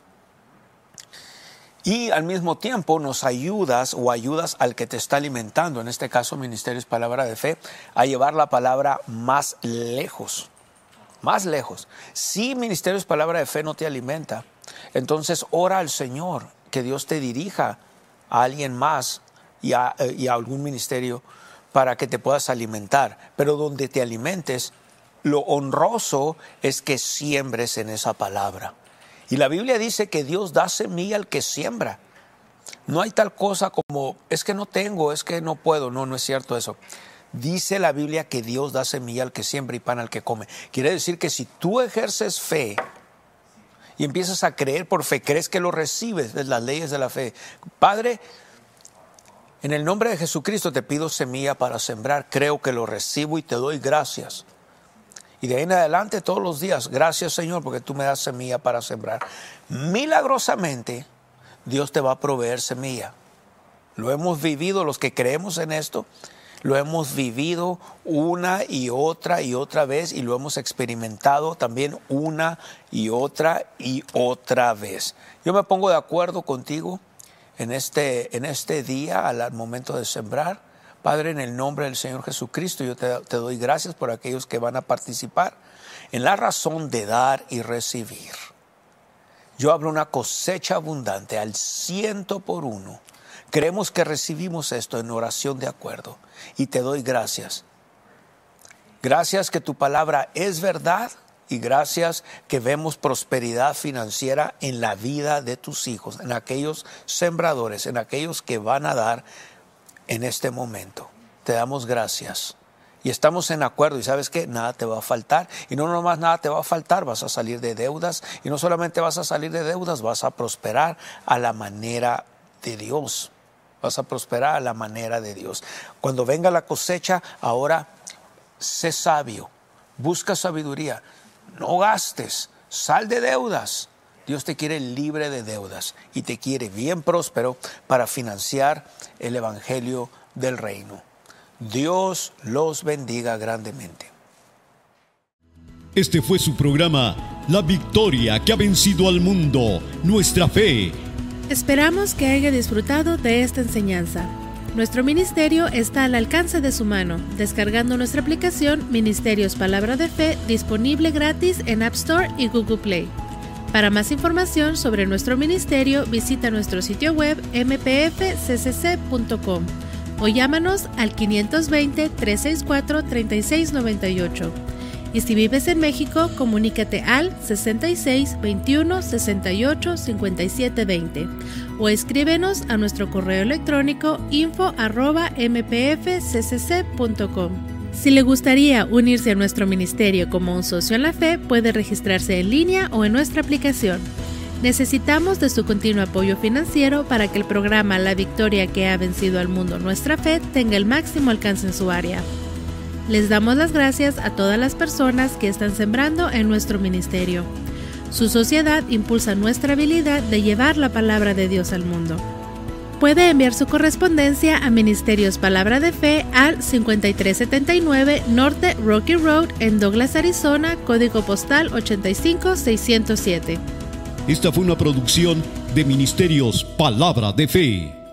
Y al mismo tiempo nos ayudas al que te está alimentando, en este caso Ministerios Palabra de Fe, a llevar la palabra más lejos. Más lejos. Si Ministerios Palabra de Fe no te alimenta, entonces ora al Señor que Dios te dirija a alguien más y a algún ministerio para que te puedas alimentar. Pero donde te alimentes, lo honroso es que siembres en esa palabra. Y la Biblia dice que Dios da semilla al que siembra. No hay tal cosa como, es que no tengo, es que no puedo. No es cierto eso. Dice la Biblia que Dios da semilla al que siembra y pan al que come. Quiere decir que si tú ejerces fe y empiezas a creer por fe, crees que lo recibes, ves las leyes de la fe. Padre, en el nombre de Jesucristo te pido semilla para sembrar. Creo que lo recibo y te doy gracias Y de ahí en adelante todos los días, gracias Señor porque tú me das semilla para sembrar. Milagrosamente Dios te va a proveer semilla. Lo hemos vivido, los que creemos en esto, lo hemos vivido una y otra vez y lo hemos experimentado también una y otra vez. Yo me pongo de acuerdo contigo en este día al momento de sembrar. Padre, en el nombre del Señor Jesucristo, yo te doy gracias por aquellos que van a participar en la razón de dar y recibir. Yo hablo una cosecha abundante al 100%. Creemos que recibimos esto en oración de acuerdo y te doy gracias. Gracias que tu palabra es verdad y gracias que vemos prosperidad financiera en la vida de tus hijos, en aquellos sembradores, en aquellos que van a dar en este momento. Te damos gracias y estamos en acuerdo y sabes que nada te va a faltar y no nomás nada te va a faltar, vas a salir de deudas y no solamente vas a salir de deudas, vas a prosperar a la manera de Dios. Vas a prosperar a la manera de Dios. Cuando venga la cosecha, ahora sé sabio, busca sabiduría, no gastes, sal de deudas. Dios te quiere libre de deudas y te quiere bien próspero para financiar el evangelio del reino. Dios los bendiga grandemente. Este fue su programa, La Victoria que ha vencido al mundo, nuestra fe. Esperamos que haya disfrutado de esta enseñanza. Nuestro ministerio está al alcance de su mano, descargando nuestra aplicación Ministerios Palabra de Fe, disponible gratis en App Store y Google Play. Para más información sobre nuestro ministerio, visita nuestro sitio web mpfccc.com o llámanos al 520-364-3698. Y si vives en México, comunícate al 66 21 68 57 20 o escríbenos a nuestro correo electrónico info@mpfccc.com. Si le gustaría unirse a nuestro ministerio como un socio en la fe, puede registrarse en línea o en nuestra aplicación. Necesitamos de su continuo apoyo financiero para que el programa La Victoria que ha vencido al mundo, nuestra fe, tenga el máximo alcance en su área. Les damos las gracias a todas las personas que están sembrando en nuestro ministerio. Su sociedad impulsa nuestra habilidad de llevar la palabra de Dios al mundo. Puede enviar su correspondencia a Ministerios Palabra de Fe al 5379 Norte Rocky Road en Douglas, Arizona, código postal 85607. Esta fue una producción de Ministerios Palabra de Fe.